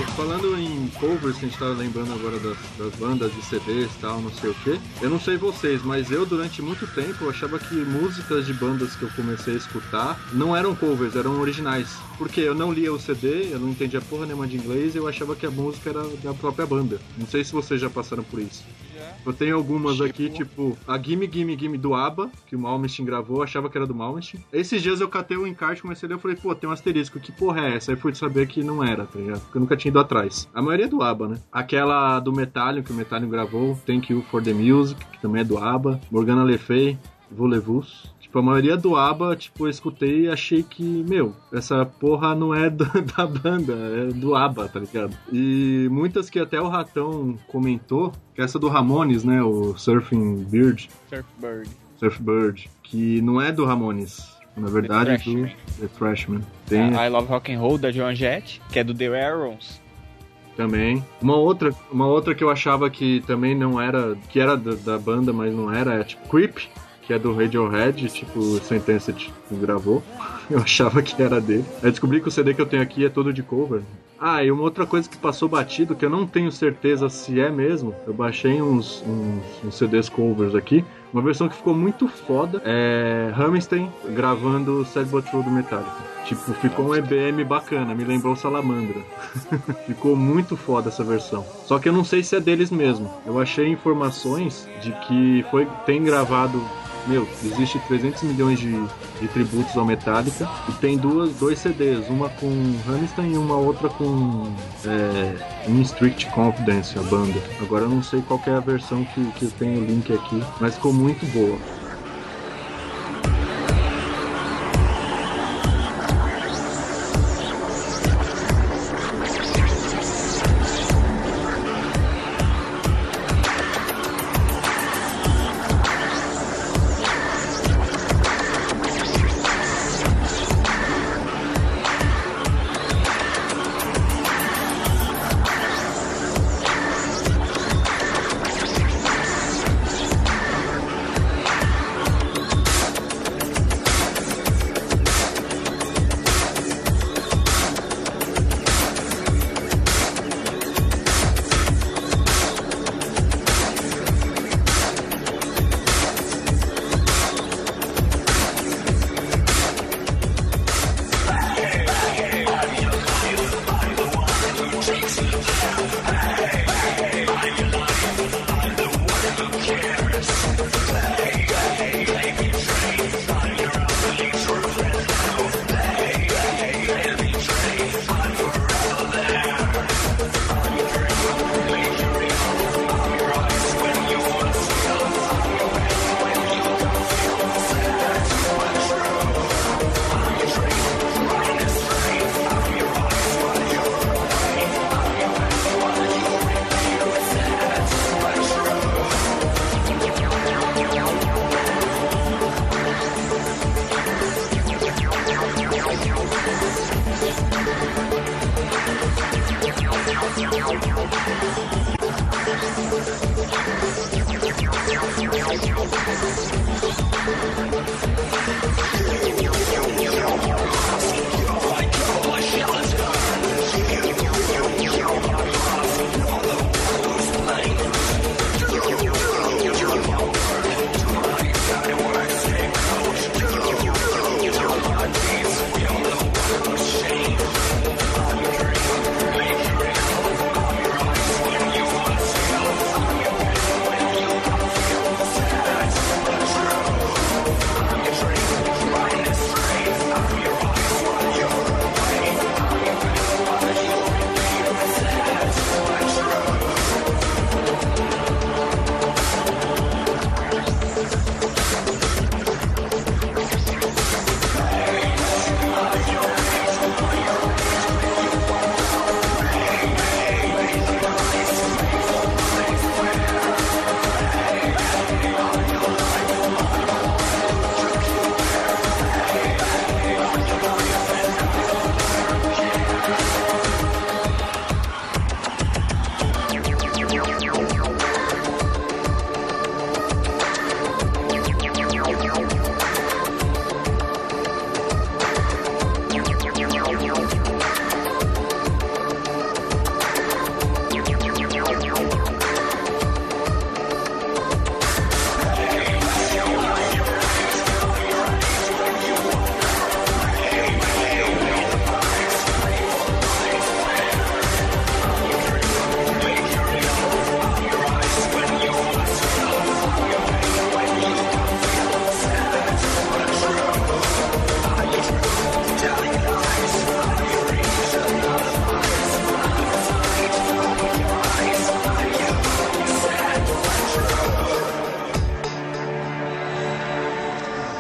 falando em covers, que a gente tava lembrando agora das bandas de CDs e tal, não sei o que. Eu não sei vocês, mas eu durante muito tempo eu achava que músicas de bandas que eu comecei a escutar não eram covers, eram originais. Porque eu não lia o CD, eu não entendia porra nenhuma de inglês e eu achava que a música era da própria banda. Não sei se vocês já passaram por isso. Eu tenho algumas aqui, tipo a Gimme Gimme Gimme do ABBA, que o Malmsteen gravou, eu achava que era do Malmsteen. Esses dias eu catei o encarte, comecei a ler, eu falei, pô, tem um asterisco, que porra é essa? Aí fui saber que não era, tá ligado? Porque eu nunca tinha ido atrás. A maioria é do ABBA, né? Aquela do Metallica, que o Metallica gravou, Thank You for the Music, que também é do ABBA. Morgana Le Fay, Voulez-Vous. Tipo, a maioria do ABBA, tipo, eu escutei e achei que, meu, essa porra não é da banda, é do ABBA, tá ligado? E muitas que até o Ratão comentou, que é essa do Ramones, né, o Surfing Bird. Surfbird, que não é do Ramones, na verdade é do The Thrashmen. Tem... I Love Rock and Roll, da Joan Jett, que é do The Aarons. Também. Uma outra que eu achava que também não era, que era da banda, mas não era, é tipo Creep, que é do Radiohead, tipo, Sentenced gravou. Eu achava que era dele. Aí descobri que o CD que eu tenho aqui é todo de cover. Ah, e uma outra coisa que passou batido, que eu não tenho certeza se é mesmo, eu baixei uns CDs covers aqui. Uma versão que ficou muito foda é Hammerstein gravando Sad But True do Metallica. Tipo, ficou um EBM bacana, me lembrou Salamandra. Ficou muito foda essa versão. Só que eu não sei se é deles mesmo. Eu achei informações de que tem gravado... Meu, existe 300 milhões de tributos ao Metallica e tem dois CDs, uma com Hammerstein e uma outra com In Strict Confidence, a banda. Agora eu não sei qual que é a versão que tem o link aqui, mas ficou muito boa.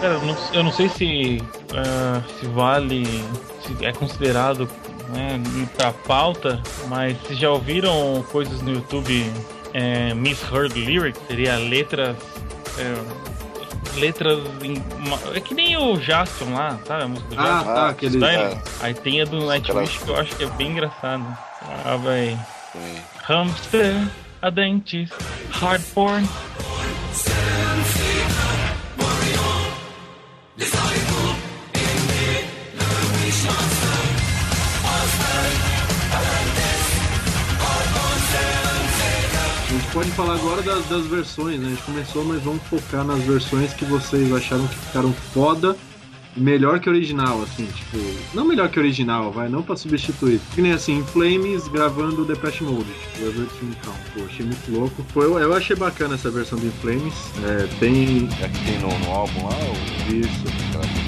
Cara, eu não sei se vale, se é considerado, né, pra pauta, mas vocês já ouviram coisas no YouTube misheard lyrics? Seria letras é que nem o Jaspion lá, sabe? A música do Jaspion. Aquele... Aí tem a do Nightwish que eu acho que é bem engraçado. Véi. Hamster, a dentist, hard porn. A gente pode falar agora das versões, né? A gente começou, mas vamos focar nas versões que vocês acharam que ficaram foda, melhor que original, assim, tipo... Não melhor que original, vai, não pra substituir. Que nem assim, In Flames gravando Depeche Mode, tipo, Everything Count. Pô, achei muito louco. Eu achei bacana essa versão do In Flames. Tem... É que tem no álbum lá? Ou... Isso.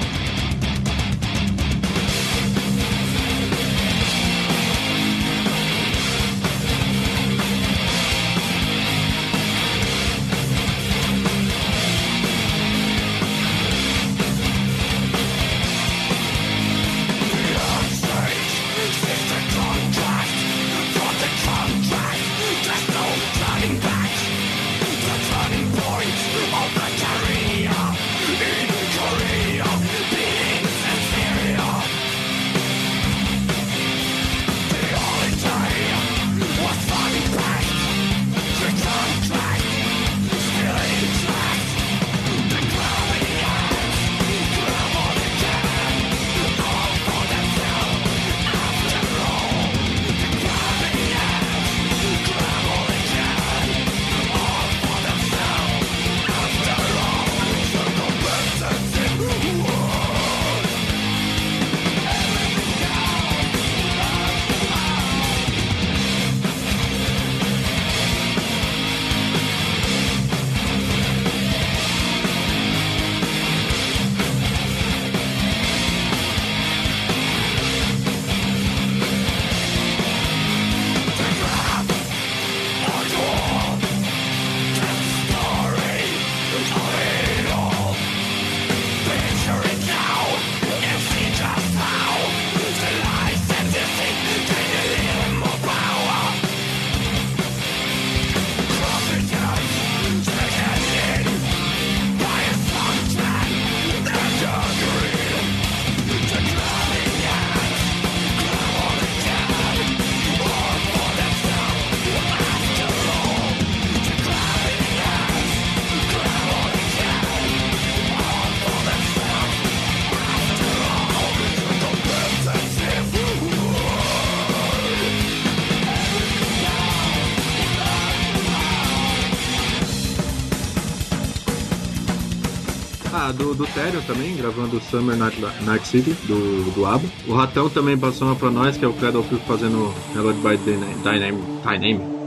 Do Therion também, gravando Summer Night City, do ABBA. O Ratão também passou uma pra nós, que é o Cradle Filth fazendo Hallowed by Thy Name.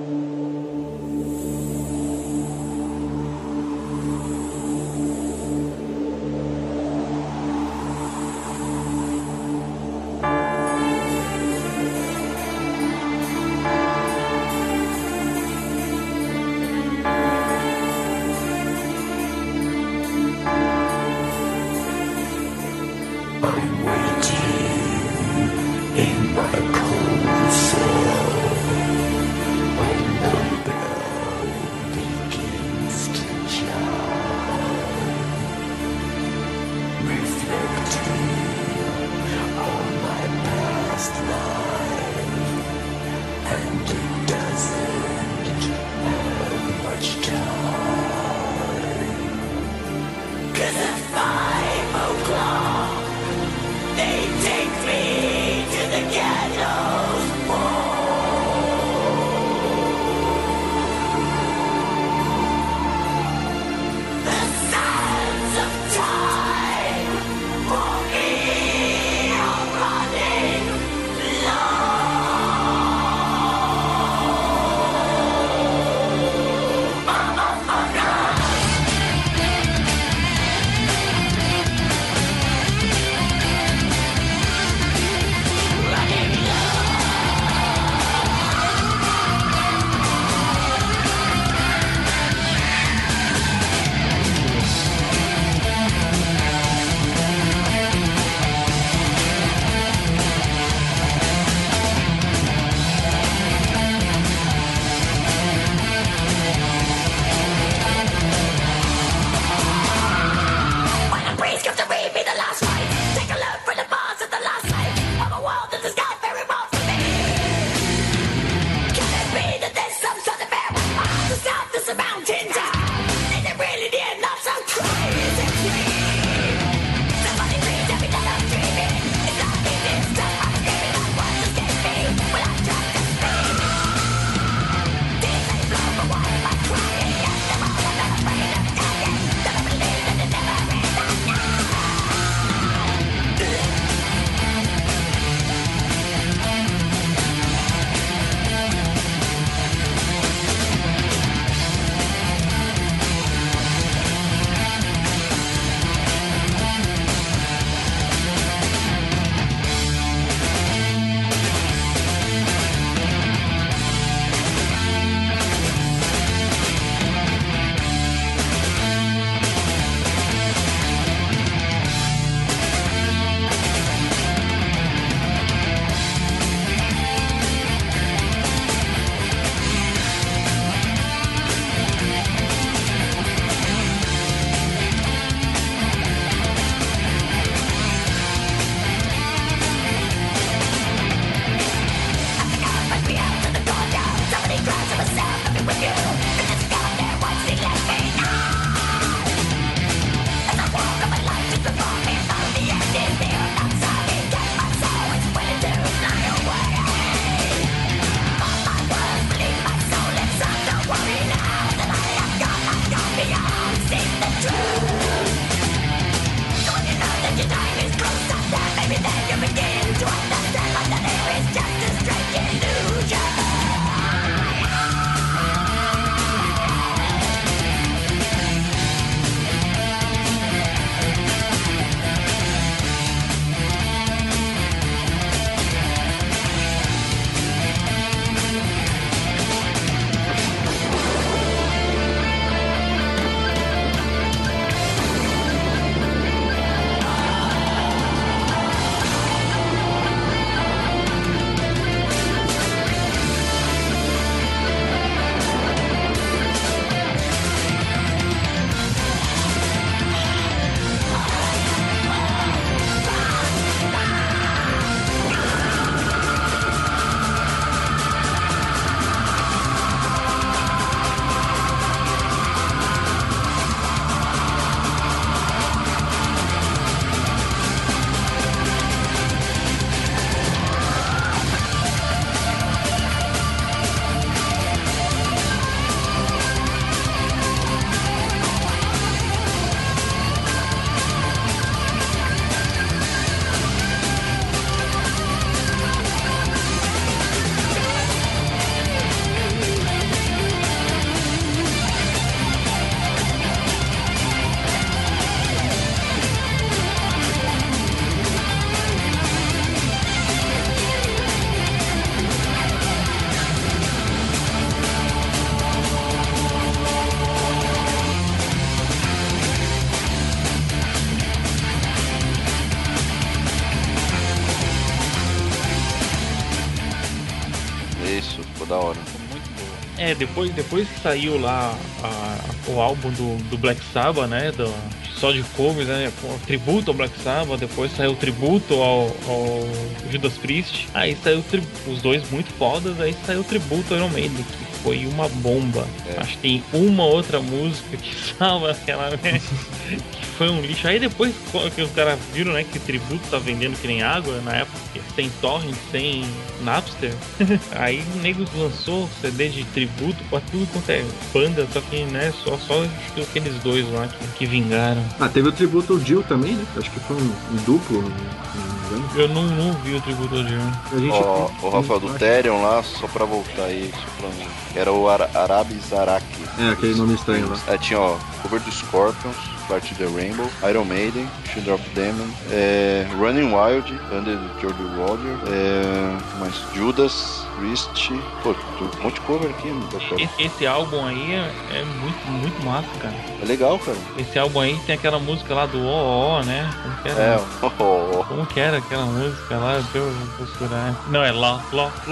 muito boa. Depois que saiu lá o álbum do Black Sabbath, né? Só de covers, né? O tributo ao Black Sabbath, depois saiu o tributo ao Judas Priest, aí saiu os dois muito fodas, aí saiu o tributo ao Iron Maiden, que foi uma bomba. Acho que tem uma outra música que salva aquela, né? Que foi um lixo. Aí depois que os caras viram, né, que o tributo tá vendendo que nem água, na época, sem torrent, sem Napster, aí o nego lançou CD de tributo pra tudo quanto é banda, só que, né, só aqueles dois lá que vingaram. Teve o tributo ao Dio também, né? Acho que foi um duplo, não me engano. Eu não vi o tributo ao Dio. O Rafael do Therion lá, só pra voltar aí, era o Arabis Araki. Aquele nome estranho lá. Tinha, cover do Scorpions, Part of the Rainbow, Iron Maiden, Children of Demon, Running Wild, Under the George Warrior, mais Judas Priest, pô, tem um monte de cover aqui, né? Esse álbum aí é muito, muito massa, cara. É legal, cara. Esse álbum aí tem aquela música lá do O, né? Como que era? Como que era aquela música lá? Deixa eu procurar. Não, é lá.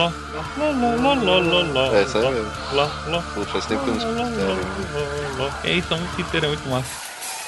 Essa é mesmo. Pô, faz tempo que eu não escuto. Essa música inteira é muito massa.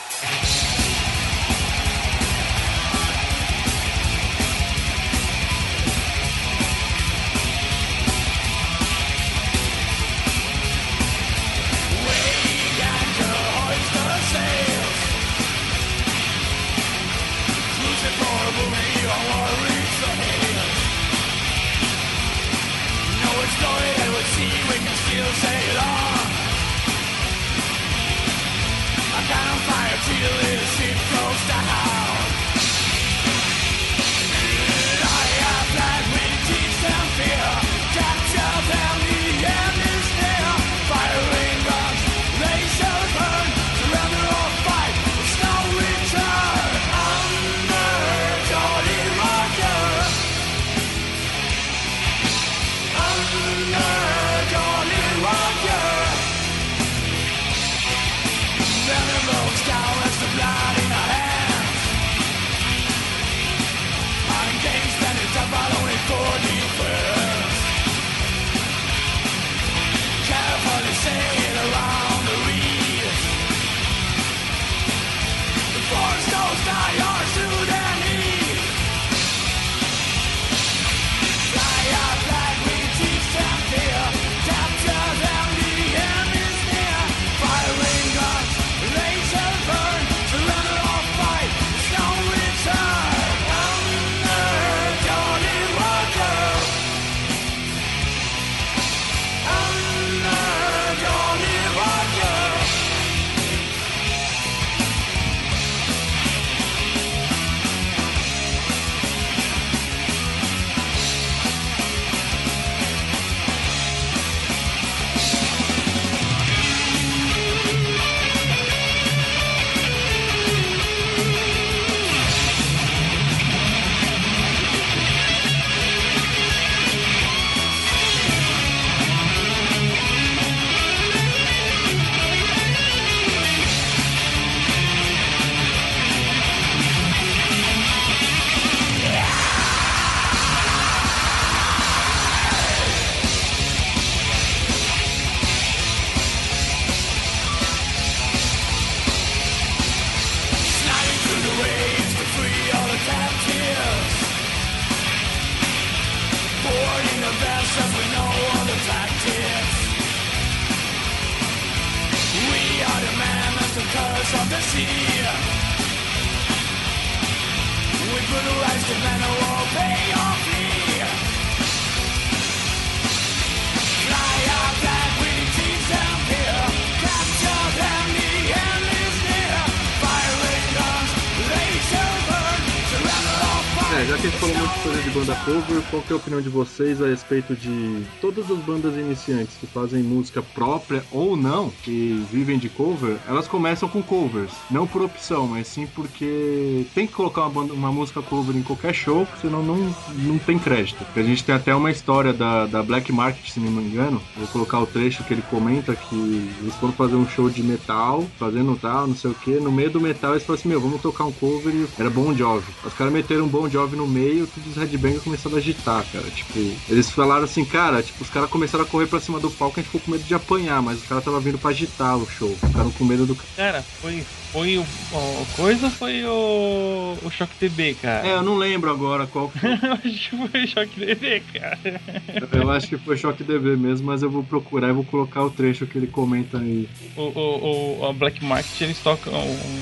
Já que a gente falou muito de coisa de banda cover, qual que é a opinião de vocês a respeito de todas as bandas iniciantes que fazem música própria ou não, que vivem de cover, elas começam com covers, não por opção, mas sim porque tem que colocar uma música cover em qualquer show, senão não tem crédito. Porque a gente tem até uma história da Black Market, se não me engano, vou colocar o trecho que ele comenta que eles foram fazer um show de metal, fazendo tal, não sei o que, no meio do metal eles falaram assim, vamos tocar um cover, e era Bon Jovi. Os caras meteram Bon Jovi no meio, todos os headbangers começaram a agitar, cara. Tipo, eles falaram assim, cara, tipo, os caras começaram a correr pra cima do palco, a gente ficou com medo de apanhar, mas os caras tava vindo pra agitar o show. Ficaram com medo do... Cara, foi o coisa ou foi o Choque TV, cara? Eu não lembro agora qual foi. Eu acho que foi o Choque TV, cara. Eu acho que foi Choque TV mesmo, mas eu vou procurar e vou colocar o trecho que ele comenta aí. O Black Market, eles tocam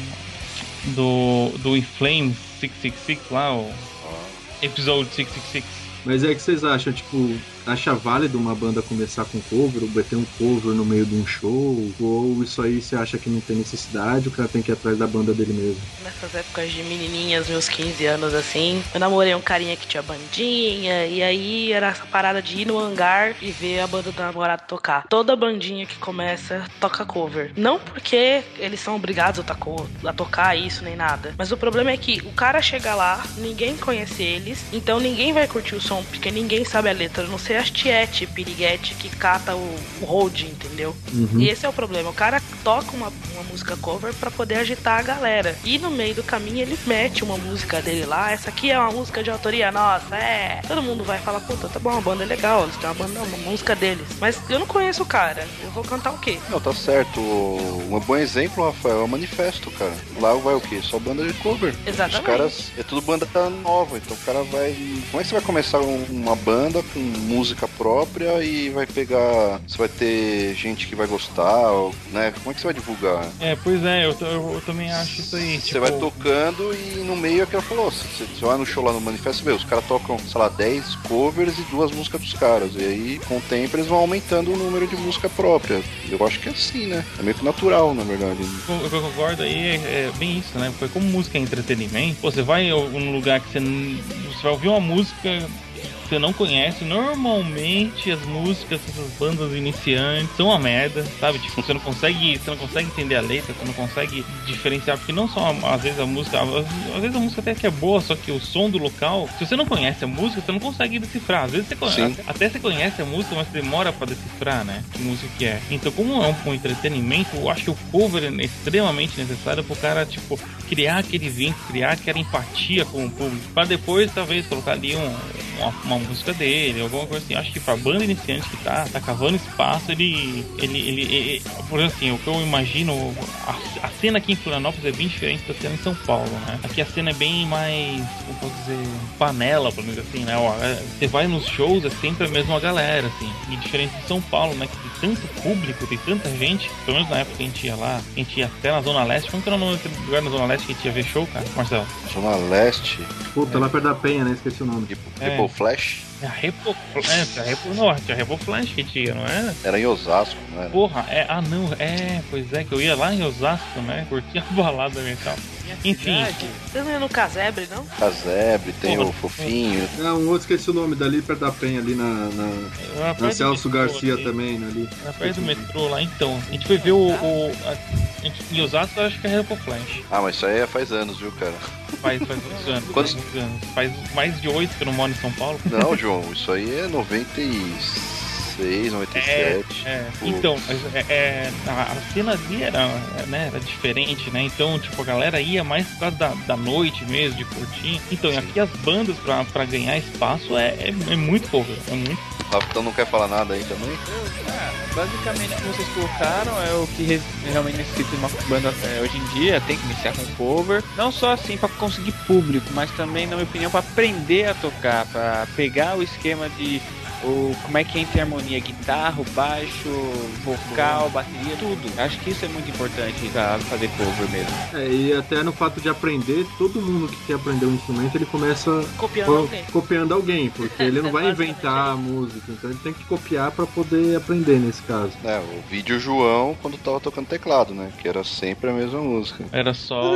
do In Flames 666 lá, o Episode 666. Mas é que vocês acham, tipo, acha válido uma banda começar com cover, ou ter um cover no meio de um show? Ou isso aí você acha que não tem necessidade, o cara tem que ir atrás da banda dele mesmo? Nessas épocas de menininhas, meus 15 anos assim, eu namorei um carinha que tinha bandinha, e aí era essa parada de ir no hangar e ver a banda do namorado tocar. Toda bandinha que começa toca cover. Não porque eles são obrigados a tocar isso nem nada, mas o problema é que o cara chega lá, ninguém conhece eles, então ninguém vai curtir o som, porque ninguém sabe a letra, não sei as tiete, piriguete que cata o hold, entendeu? E esse é o problema, o cara toca uma música cover pra poder agitar a galera, e no meio do caminho ele mete uma música dele lá, essa aqui é uma música de autoria nossa, todo mundo vai falar, puta, tá bom, a banda é legal, eles têm uma música deles, mas eu não conheço o cara, eu vou cantar o quê? Não, tá certo, um bom exemplo, Rafael, é o Manifesto, cara, lá vai o quê? Só banda de cover. Exatamente. Os caras, é tudo banda nova, então o cara vai, como é que você vai começar uma banda com música própria e vai pegar, você vai ter gente que vai gostar, né? Como é que você vai divulgar? Pois é, eu também acho isso aí. Você vai tocando e no meio é que ela falou, você vai no show lá no Manifesto, os caras tocam, sei lá, 10 covers e 2 músicas dos caras, e aí com o tempo eles vão aumentando o número de música própria. Eu acho que é assim, né? É meio que natural, na verdade. Eu concordo aí, é bem isso, né? Porque como música é entretenimento, você vai num lugar que você vai ouvir uma música você não conhece, normalmente as músicas dessas bandas iniciantes são uma merda, sabe? Tipo, você não consegue entender a letra, você não consegue diferenciar, porque não só às vezes a música até que é boa, só que o som do local, se você não conhece a música, você não consegue decifrar. Às vezes você conhece a música, mas demora pra decifrar, né? Que música que é. Então, como é um entretenimento, eu acho que o cover é extremamente necessário pro cara, tipo, criar aquele vínculo, criar aquela empatia com o público, pra depois, talvez, colocar ali uma música dele, alguma coisa assim. Acho que pra banda iniciante que tá cavando espaço, ele por exemplo, assim, o que eu imagino, a cena aqui em Florianópolis é bem diferente da cena em São Paulo, né? Aqui a cena é bem mais, como posso dizer, panela, pelo menos assim, né? Você vai nos shows, é sempre a mesma galera, assim. E diferente de São Paulo, né? Que tem tanto público, tem tanta gente, pelo menos na época que a gente ia lá, a gente ia até na Zona Leste. Como que era o nome daquele lugar na Zona Leste que a gente ia ver show, cara? Marcelo? Zona Leste? Puta, lá perto da Penha, né? Esqueci o nome. Triple Flash? A Repo Flash que tinha, não era? Era em Osasco, não era? Porra, pois é, que eu ia lá em Osasco, né? Curtia a balada metal. Enfim. Você não ia no Casebre, não? Casebre, tem o Fofinho. Um outro esqueci o nome dali, perto da Penha, ali na Celso Garcia ali, também, ali. Na perto do metrô lá, então. A gente foi ver em Osasco, eu acho que é Repo Flash. Mas isso aí faz anos, viu, cara? Faz muitos anos. Faz mais de 8 que eu não moro em São Paulo. Não, João, isso aí é 96, 97. Então, a cena ali era diferente, né? Então, tipo, a galera ia mais por causa da noite mesmo, de curtir. Então, aqui as bandas pra ganhar espaço é muito cover, é muito. Então não quer falar nada aí também? Basicamente o que vocês colocaram é o que realmente necessita de uma banda hoje em dia, tem que iniciar com cover, não só assim para conseguir público, mas também, na minha opinião, para aprender a tocar, para pegar o esquema de como é que é entre harmonia, guitarra, baixo, vocal, bateria, tudo. Acho que isso é muito importante pra fazer cover mesmo. E até no fato de aprender, todo mundo que quer aprender um instrumento, ele começa copiando alguém, porque ele não vai inventar a música, então ele tem que copiar pra poder aprender nesse caso. O vídeo João quando tava tocando teclado, né? Que era sempre a mesma música. Era só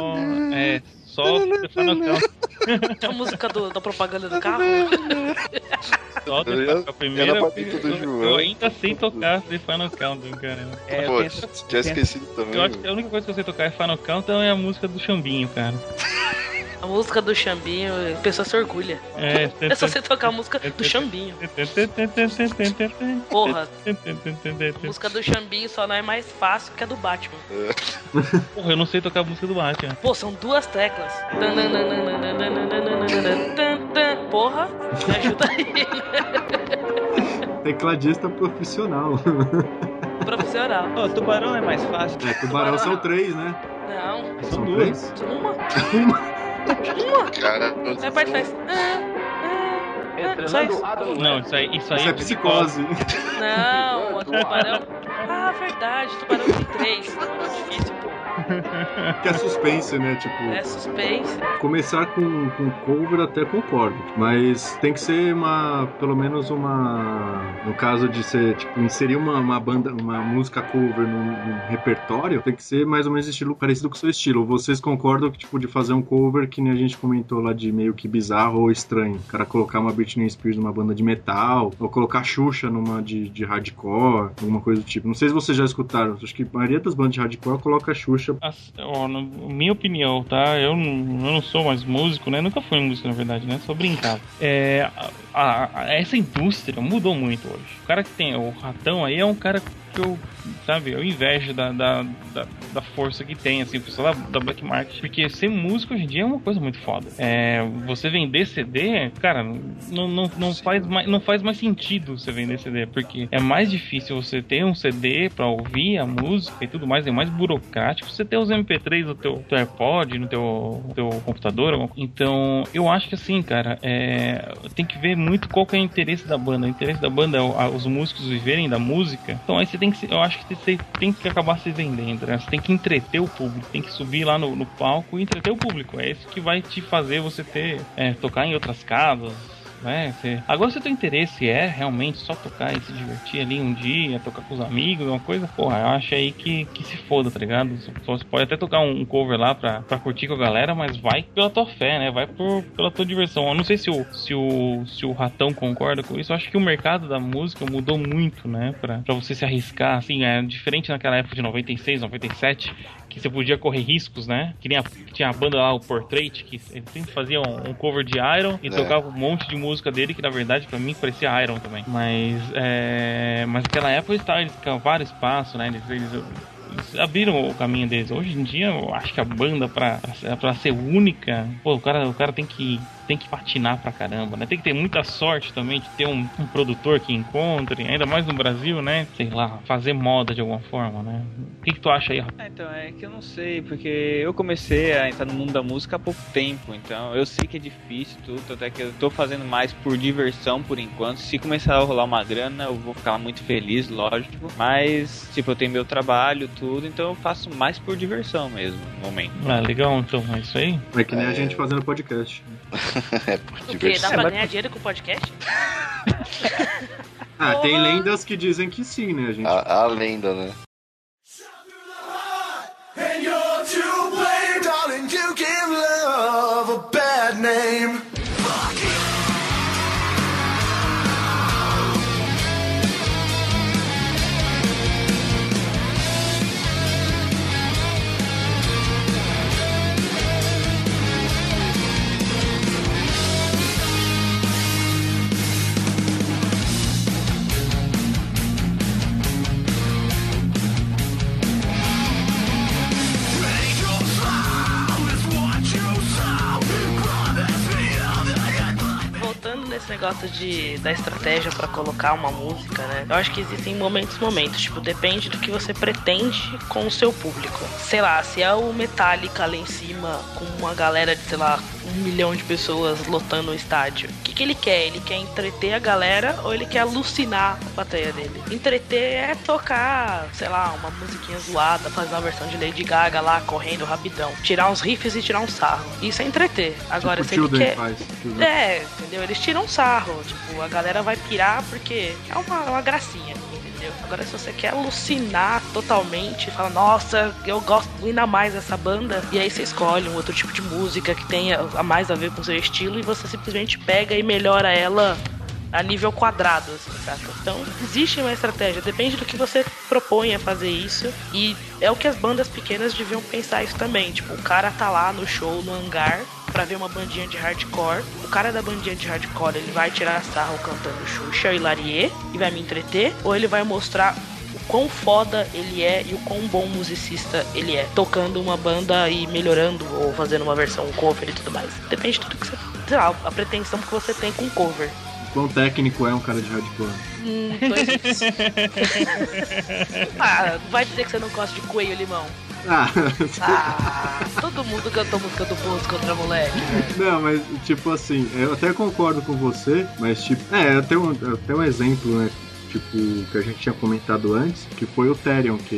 Final Countdown. A música da propaganda do carro. Só a primeira eu ainda sei tocar The Final Countdown, cara. Tinha esquecido também. Eu acho que a única coisa que eu sei tocar é Final Countdown é a música do Chambinho, cara. A música do Xambinho, a pessoa se orgulha. É só você tocar a música do Xambinho. Porra. A música do Xambinho só não é mais fácil que a do Batman. Porra, eu não sei tocar a música do Batman. Pô, são 2 teclas. Porra, me ajuda aí. Tecladista profissional. Profissional. Ô, Tubarão é mais fácil. Tubarão são 3, né? Não. São 2? Uma. Cara, A parte faz... Só isso. Não, isso aí é psicose. Não, o Tubarão... Ah, verdade, Tubarão tem 3. Difícil, pô. Que é suspense, né? Tipo, é suspense. Começar com cover até concordo, mas tem que ser pelo menos no caso de ser, tipo, inserir uma banda, uma música cover num repertório, tem que ser mais ou menos estilo parecido com o seu estilo. Vocês concordam que, tipo, de fazer um cover que nem a gente comentou lá de meio que bizarro ou estranho? O cara colocar uma Britney Spears numa banda de metal, ou colocar Xuxa numa de hardcore, alguma coisa do tipo. Não sei se vocês já escutaram, acho que a maioria das bandas de hardcore coloca Xuxa. Na minha opinião, tá? Eu não sou mais músico, né? Nunca fui músico, na verdade, né? Só brincava. Essa indústria mudou muito hoje. O cara que tem o Ratão aí é um cara que eu invejo da força que tem, assim, o pessoal da Black Market. Porque ser músico hoje em dia é uma coisa muito foda. Você vender CD, cara, não faz mais sentido você vender CD, porque é mais difícil você ter um CD pra ouvir a música e tudo mais, é mais burocrático você ter os MP3 no teu AirPod, no teu computador. Então, eu acho que assim, cara, tem que ver muito qual que é o interesse da banda. O interesse da banda é os músicos viverem da música. Então aí eu acho que você tem que acabar se vendendo, né? Você tem que entreter o público, tem que subir lá no palco e entreter o público. É isso que vai te fazer você tocar em outras casas, né? Agora, se o teu interesse é realmente só tocar e se divertir ali um dia, tocar com os amigos, uma coisa, porra, eu acho aí que se foda, tá ligado? Você pode até tocar um cover lá pra curtir com a galera, mas vai pela tua fé, né? Vai pela tua diversão. Eu não sei se o Ratão concorda com isso. Eu acho que o mercado da música mudou muito, né? Pra você se arriscar, assim, diferente naquela época de 96, 97, que você podia correr riscos, né? Que nem tinha a banda lá, o Portrait, que eles sempre faziam um cover de Iron e tocava um monte de música dele, que na verdade pra mim parecia Iron também. Mas naquela época eles cavaram espaço, né? Eles abriram o caminho deles. Hoje em dia, eu acho que a banda pra ser única, pô, o cara tem que patinar pra caramba, né? Tem que ter muita sorte também de ter um produtor que encontre, ainda mais no Brasil, né? Sei lá, fazer moda de alguma forma, né? O que tu acha aí, rapaz? Então, é que eu não sei, porque eu comecei a entrar no mundo da música há pouco tempo, então eu sei que é difícil tudo, até que eu tô fazendo mais por diversão por enquanto. Se começar a rolar uma grana, eu vou ficar muito feliz, lógico, mas, tipo, eu tenho meu trabalho, tudo, então eu faço mais por diversão mesmo, no momento. Legal, então, é isso aí? É que nem a gente fazendo podcast. Por diversão. O quê? Dá pra ganhar dinheiro com podcast? Tem lendas que dizem que sim, né, gente? A lenda, né? And you're to blame, darling, you give love a bad name. Esse negócio da estratégia pra colocar uma música, né? Eu acho que existem momentos, tipo, depende do que você pretende com o seu público. Sei lá, se é o Metallica lá em cima, com uma galera de, sei lá, 1 milhão de pessoas lotando o estádio, o que ele quer? Ele quer entreter a galera ou ele quer alucinar a plateia dele? Entreter é tocar, sei lá, uma musiquinha zoada, fazer uma versão de Lady Gaga lá, correndo rapidão, tirar uns riffs e tirar um sarro. Isso é entreter. Agora, tipo, se ele quer... entendeu? Eles tiram um sarro, tipo, a galera vai pirar porque é uma gracinha, entendeu? Agora, se você quer alucinar totalmente, fala, nossa, eu gosto ainda mais dessa banda, e aí você escolhe um outro tipo de música que tenha a mais a ver com o seu estilo e você simplesmente pega e melhora ela a nível quadrado, assim, saca? Então, existe uma estratégia, depende do que você propõe a fazer isso, e é o que as bandas pequenas deviam pensar isso também, tipo, o cara tá lá no show, no hangar, pra ver uma bandinha de hardcore. O cara da bandinha de hardcore, ele vai tirar sarro cantando Xuxa e Larie e vai me entreter, ou ele vai mostrar o quão foda ele é e o quão bom musicista ele é, tocando uma banda e melhorando ou fazendo uma versão cover e tudo mais. Depende de tudo que você, sei lá, a pretensão que você tem com cover. Quão técnico é um cara de hardcore? Vai dizer que você não gosta de Coelho Limão. Todo mundo cantou música do Bozo contra moleque. Não, mas tipo assim, eu até concordo com você, mas tipo, até um exemplo, né? Tipo, que a gente tinha comentado antes, que foi o Therion, que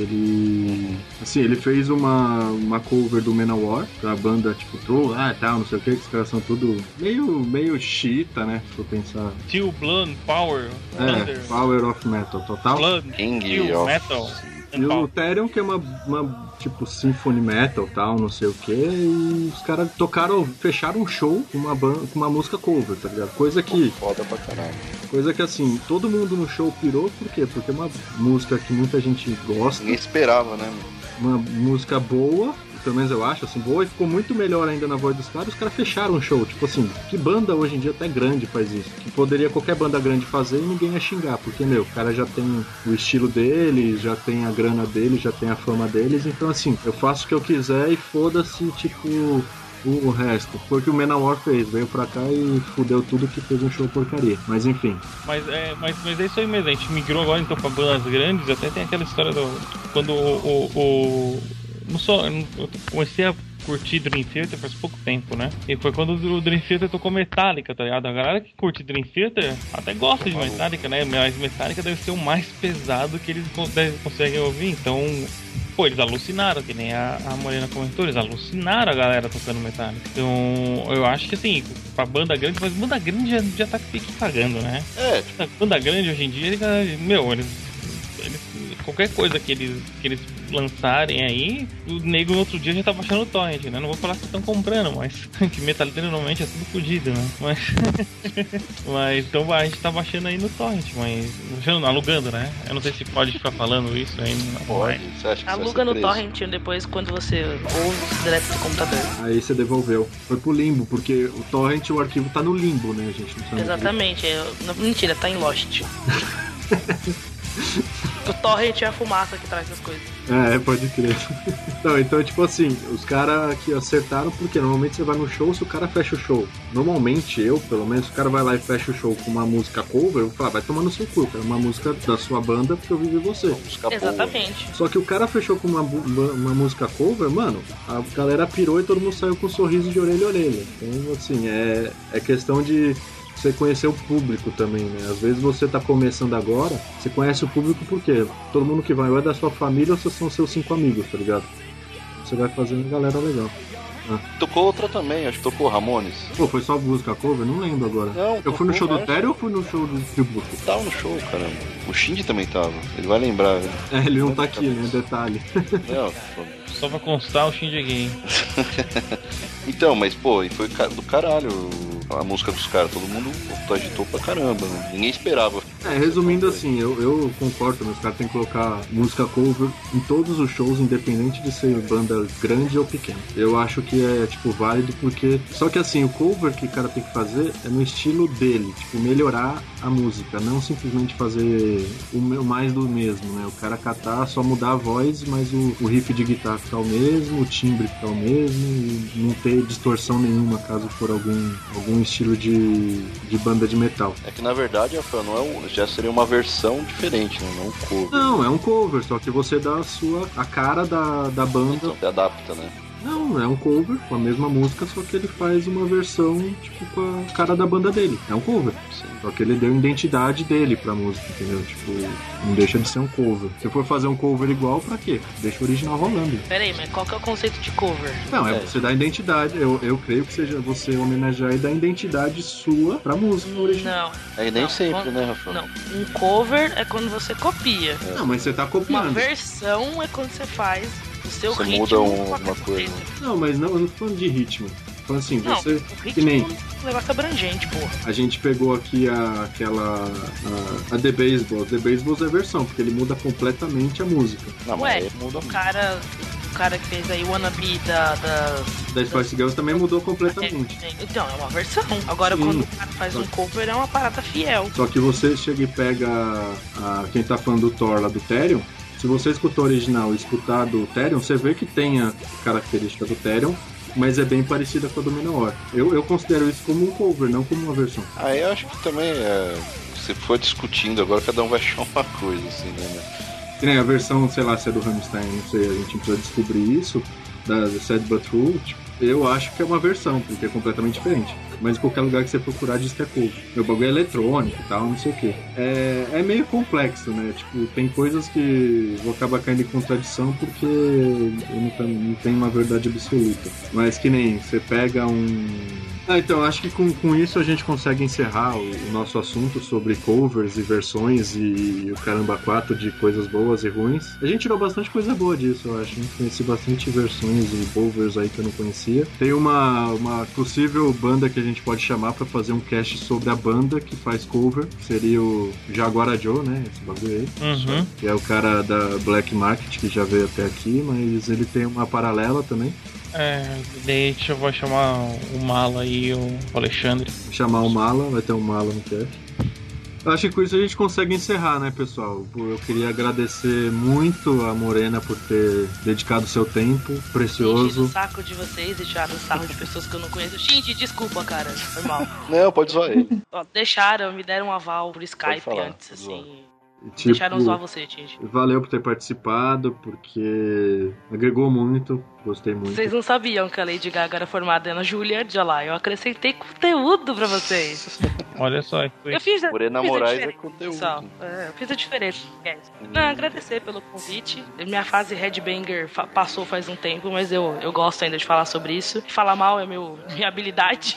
ele fez uma cover do Manowar, da banda, tipo, tal, não sei o que os caras são tudo meio chita, né, se eu pensar. Steel, Blood, Power, Thunder. Power of Metal, total. Blood, Steel, Metal. E o Therion, que é uma tipo symphony metal, tal, não sei o que, e os caras fecharam um show com uma música cover, tá ligado? Coisa que... Foda pra caralho. Coisa que, assim, todo mundo no show pirou, por quê? Porque é uma música que muita gente gosta. Ninguém esperava, né? Uma música boa, pelo menos eu acho, assim, boa, e ficou muito melhor ainda na voz dos caras. Os caras fecharam o show, tipo assim, que banda hoje em dia até grande faz isso? Que poderia qualquer banda grande fazer e ninguém ia xingar, porque, o cara já tem o estilo deles, já tem a grana deles, já tem a fama deles, então, assim, eu faço o que eu quiser e foda-se, tipo... o resto. Foi o que o Manowar fez, veio pra cá e fudeu tudo que fez um show porcaria. Mas enfim. Mas é isso aí mesmo, a gente migrou agora então pra bandas grandes, até tem aquela história do... Quando eu comecei a curtir Dream Theater faz pouco tempo, né? E foi quando o Dream Theater tocou Metallica, tá ligado? A galera que curte Dream Theater até gosta de Metallica, né? Mas Metallica deve ser o mais pesado que eles conseguem ouvir, então... Pô, eles alucinaram, que nem a Morena comentou, eles alucinaram a galera tocando Metallica. Então, eu acho que assim, pra banda grande, mas banda grande já tá cagando, né? Banda grande hoje em dia, eles qualquer coisa que eles lançarem aí, o nego no outro dia já tá baixando o torrent, né? Não vou falar que estão comprando, mas que Metallica normalmente é tudo fodido, né? Mas então a gente tá baixando aí no torrent, mas alugando, né? Eu não sei se pode ficar falando isso aí. Pode, você acha que aluga no torrent, depois quando você ouve direto do computador. Aí você devolveu. Foi pro limbo, porque o torrent, o arquivo tá no limbo, né, gente? Não sabe. Exatamente, mentira, tá em Lost. O torrent é a fumaça que traz essas coisas. Pode crer. Não, então, tipo assim, os caras que acertaram, porque normalmente você vai no show, se o cara fecha o show. Normalmente, pelo menos, o cara vai lá e fecha o show com uma música cover, eu vou falar, vai tomar no seu cu, cara, uma música da sua banda porque eu vivi você. Exatamente. Só que o cara fechou com uma música cover, mano, a galera pirou e todo mundo saiu com um sorriso de orelha a orelha. Então, assim, é questão de você conhecer o público também, né? Às vezes você tá começando agora, você conhece o público porque todo mundo que vai ou é da sua família ou são seus 5 amigos, tá ligado? Você vai fazendo galera legal. Tocou outra também, acho que tocou Ramones. Pô, foi só música cover? Não lembro agora. Não, eu fui no show do Terry ou fui no show do tributo? Tava no show, caramba. O Shinji também tava, ele vai lembrar. Né? Ele não tá aqui, né? Detalhe. Não, só pra constar, o Shinji Game. Então, mas pô, e foi do caralho a música dos caras, todo mundo agitou pra caramba, né? Ninguém esperava. Resumindo assim, eu concordo, mas os caras tem que colocar música cover em todos os shows, independente de ser banda grande ou pequena. Eu acho que é, tipo, válido porque... Só que assim, o cover que o cara tem que fazer é no estilo dele, tipo, melhorar a música, não simplesmente fazer o mais do mesmo, né? O cara catar, só mudar a voz, mas o riff de guitarra ficar o mesmo, o timbre ficar o mesmo, e não ter distorção nenhuma caso for algum estilo de banda de metal. É que na verdade, Rafael, já seria uma versão diferente, né? Não um cover. Não, é um cover, só que você dá a cara da banda. Então, você adapta, né? Não, é um cover com a mesma música, só que ele faz uma versão, tipo, com a cara da banda dele. É um cover. Sim. Só que ele deu identidade dele pra música, entendeu? Tipo, não deixa de ser um cover. Se for fazer um cover igual, pra quê? Deixa o original rolando. Peraí, mas qual que é o conceito de cover? Não, é você dar identidade. Eu creio que seja você homenagear e dar identidade sua pra música original. Não. Nem sempre, né, Rafael? Não. Um cover é quando você copia. Não, mas você tá copiando. Uma versão é quando você faz o seu você ritmo. Muda uma coisa. Não, mas não, eu não tô falando de ritmo. Então assim, não, você... o ritmo que nem... é um negócio abrangente, porra. A gente pegou aqui a The Baseballs. The Baseballs é a versão, porque ele muda completamente a música. Não, ué, muda o cara cara que fez aí Wannabe da Spice Girls também mudou completamente. Então, é uma versão. Agora, Sim. quando o cara faz um cover, é uma parada fiel. Só que você chega e pega quem tá falando do Thor lá do Therion. Se você escutar o original e escutar do Therion, você vê que tem a característica do Therion, mas é bem parecida com a do Manowar. Eu considero isso como um cover, não como uma versão. Eu acho que também, se for discutindo agora, cada um vai achar uma coisa, assim, né? Que nem a versão, sei lá, se é do Rammstein, não sei, a gente precisa descobrir isso, da Sad But True, tipo, eu acho que é uma versão, porque é completamente diferente. Mas em qualquer lugar que você procurar diz que é cover. Meu bagulho é eletrônico e tal, não sei o que. É meio complexo, né? Tipo, tem coisas que vou acabar caindo em contradição porque não tem uma verdade absoluta. Mas que nem, você pega então, acho que com isso a gente consegue encerrar o nosso assunto sobre covers e versões e o caramba 4 de coisas boas e ruins. A gente tirou bastante coisa boa disso, eu acho. Conheci bastante versões e covers aí que eu não conhecia. Tem uma possível banda que a gente pode chamar pra fazer um cast sobre a banda que faz cover. Seria o Jaguara Joe, né? Esse bagulho aí. Uhum. Que é o cara da Black Market que já veio até aqui, mas ele tem uma paralela também. Daí eu vou chamar o Mala e o Alexandre. Vou chamar o Mala, vai ter um Mala no cast. Acho que com isso a gente consegue encerrar, né, pessoal? Eu queria agradecer muito a Morena por ter dedicado seu tempo precioso. Enchi o saco de vocês e tiraram o sarro de pessoas que eu não conheço. Shinji, desculpa, cara, foi mal. Não, pode zoar ele. Me deram um aval por Skype antes, assim. Tipo, deixaram zoar você, Shinji. Valeu por ter participado, porque agregou muito, gostei muito. Vocês não sabiam que a Lady Gaga era formada na Juilliard, olha lá, eu acrescentei conteúdo pra vocês. Olha só. Eu fiz a Morena Moraes é conteúdo. Pessoal, eu fiz a diferença. Não, agradecer pelo convite. Minha fase headbanger passou faz um tempo, mas eu gosto ainda de falar sobre isso. Falar mal é minha habilidade.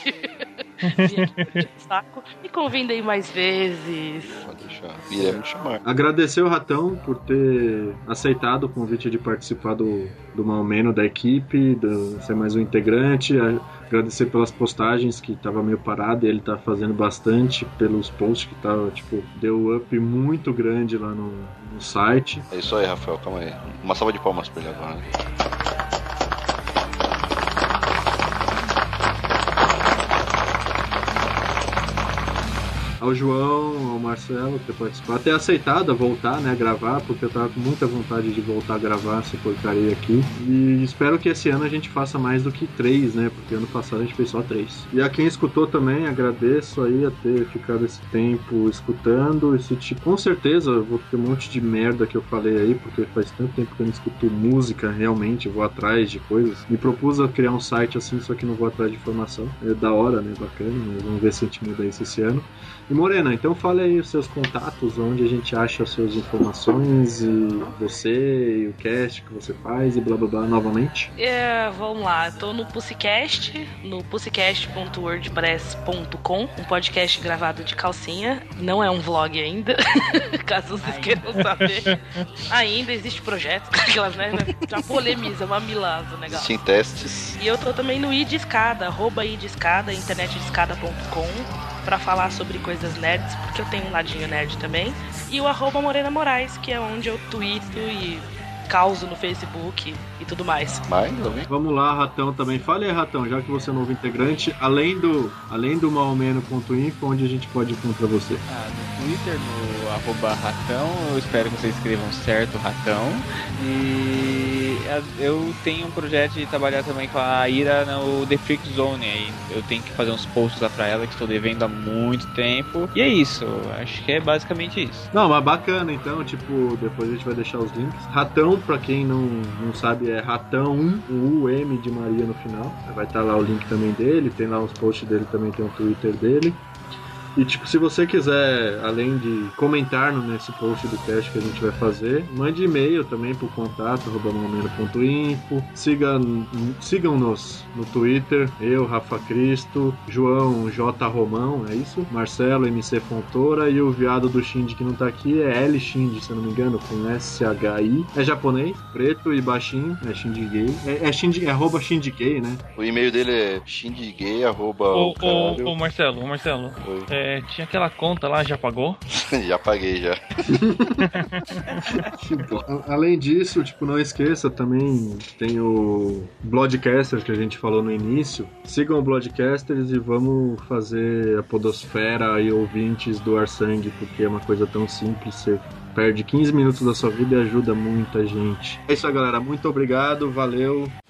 Saco. Me convidem mais vezes. Pode deixar. Iremos chamar. Agradecer o Ratão por ter aceitado o convite de participar do Malmeno, da equipe, ser mais um integrante. Agradecer pelas postagens, que tava meio parado e ele tá fazendo bastante pelos posts que tava, deu up muito grande lá no site. É isso aí, Rafael, calma aí. Uma salva de palmas pra ele agora, né? Ao João, ao Marcelo, ter participado, ter aceitado a voltar, né, a gravar, porque eu tava com muita vontade de voltar a gravar essa porcaria aqui. E espero que esse ano a gente faça mais do que 3, né, porque ano passado a gente fez só 3. E a quem escutou também, agradeço aí a ter ficado esse tempo escutando. Com certeza eu vou ter um monte de merda que eu falei aí, porque faz tanto tempo que eu não escuto música realmente, vou atrás de coisas. Me propus a criar um site assim, só que não vou atrás de informação. É da hora, né, bacana, mas vamos ver se a gente muda isso esse ano. E Morena, então fale aí os seus contatos, onde a gente acha as suas informações, e você, e o cast que você faz, e blá blá blá novamente. Vamos lá, eu tô no Pussycast, no pussycast.wordpress.com, um podcast gravado de calcinha, não é um vlog ainda, caso vocês queiram saber. Ainda existe projeto, aquelas, né, já polemiza, mamilazo, legal. Sim, testes. E eu tô também no @idescada, @idescada, internetdescada.com, pra falar sobre coisas nerds, porque eu tenho um ladinho nerd também. E o @Morena Moraes, que é onde eu tweeto e causo no Facebook e tudo mais. Vamos lá, Ratão, também. Fale aí, Ratão, já que você é novo integrante, além do malmeno.info, onde a gente pode encontrar você? No Twitter, no @Ratão, eu espero que vocês escrevam certo, Ratão. E eu tenho um projeto de trabalhar também com a Ira no The Freak Zone, aí eu tenho que fazer uns posts lá pra ela, que estou devendo há muito tempo. E é isso, acho que é basicamente isso. Não, mas bacana, então, depois a gente vai deixar os links. Ratão, pra quem não sabe, é Ratão, o M de Maria no final. Vai estar lá o link também dele, tem lá os posts dele, também tem o Twitter dele. E se você quiser, além de comentar nesse post do cast que a gente vai fazer, mande e-mail também pro contato @momento.info. Sigam-nos no Twitter, eu, Rafa Cristo, João J. Romão, é isso? Marcelo MC Fontoura, e o viado do Shinji que não tá aqui é L Shinji, se eu não me engano, com SHI. É japonês, preto e baixinho, é Shinji Gay. É @Shinji Gay, né? O e-mail dele é shinjigay@. Ô Marcelo, tinha aquela conta lá, já pagou? Já paguei, já. Além disso, tipo, não esqueça, também tem o Bloodcasters que a gente falou no início. Sigam o Bloodcasters e vamos fazer a podosfera e ouvintes doar sangue, porque é uma coisa tão simples. Você perde 15 minutos da sua vida e ajuda muita gente. É isso aí, galera. Muito obrigado, valeu.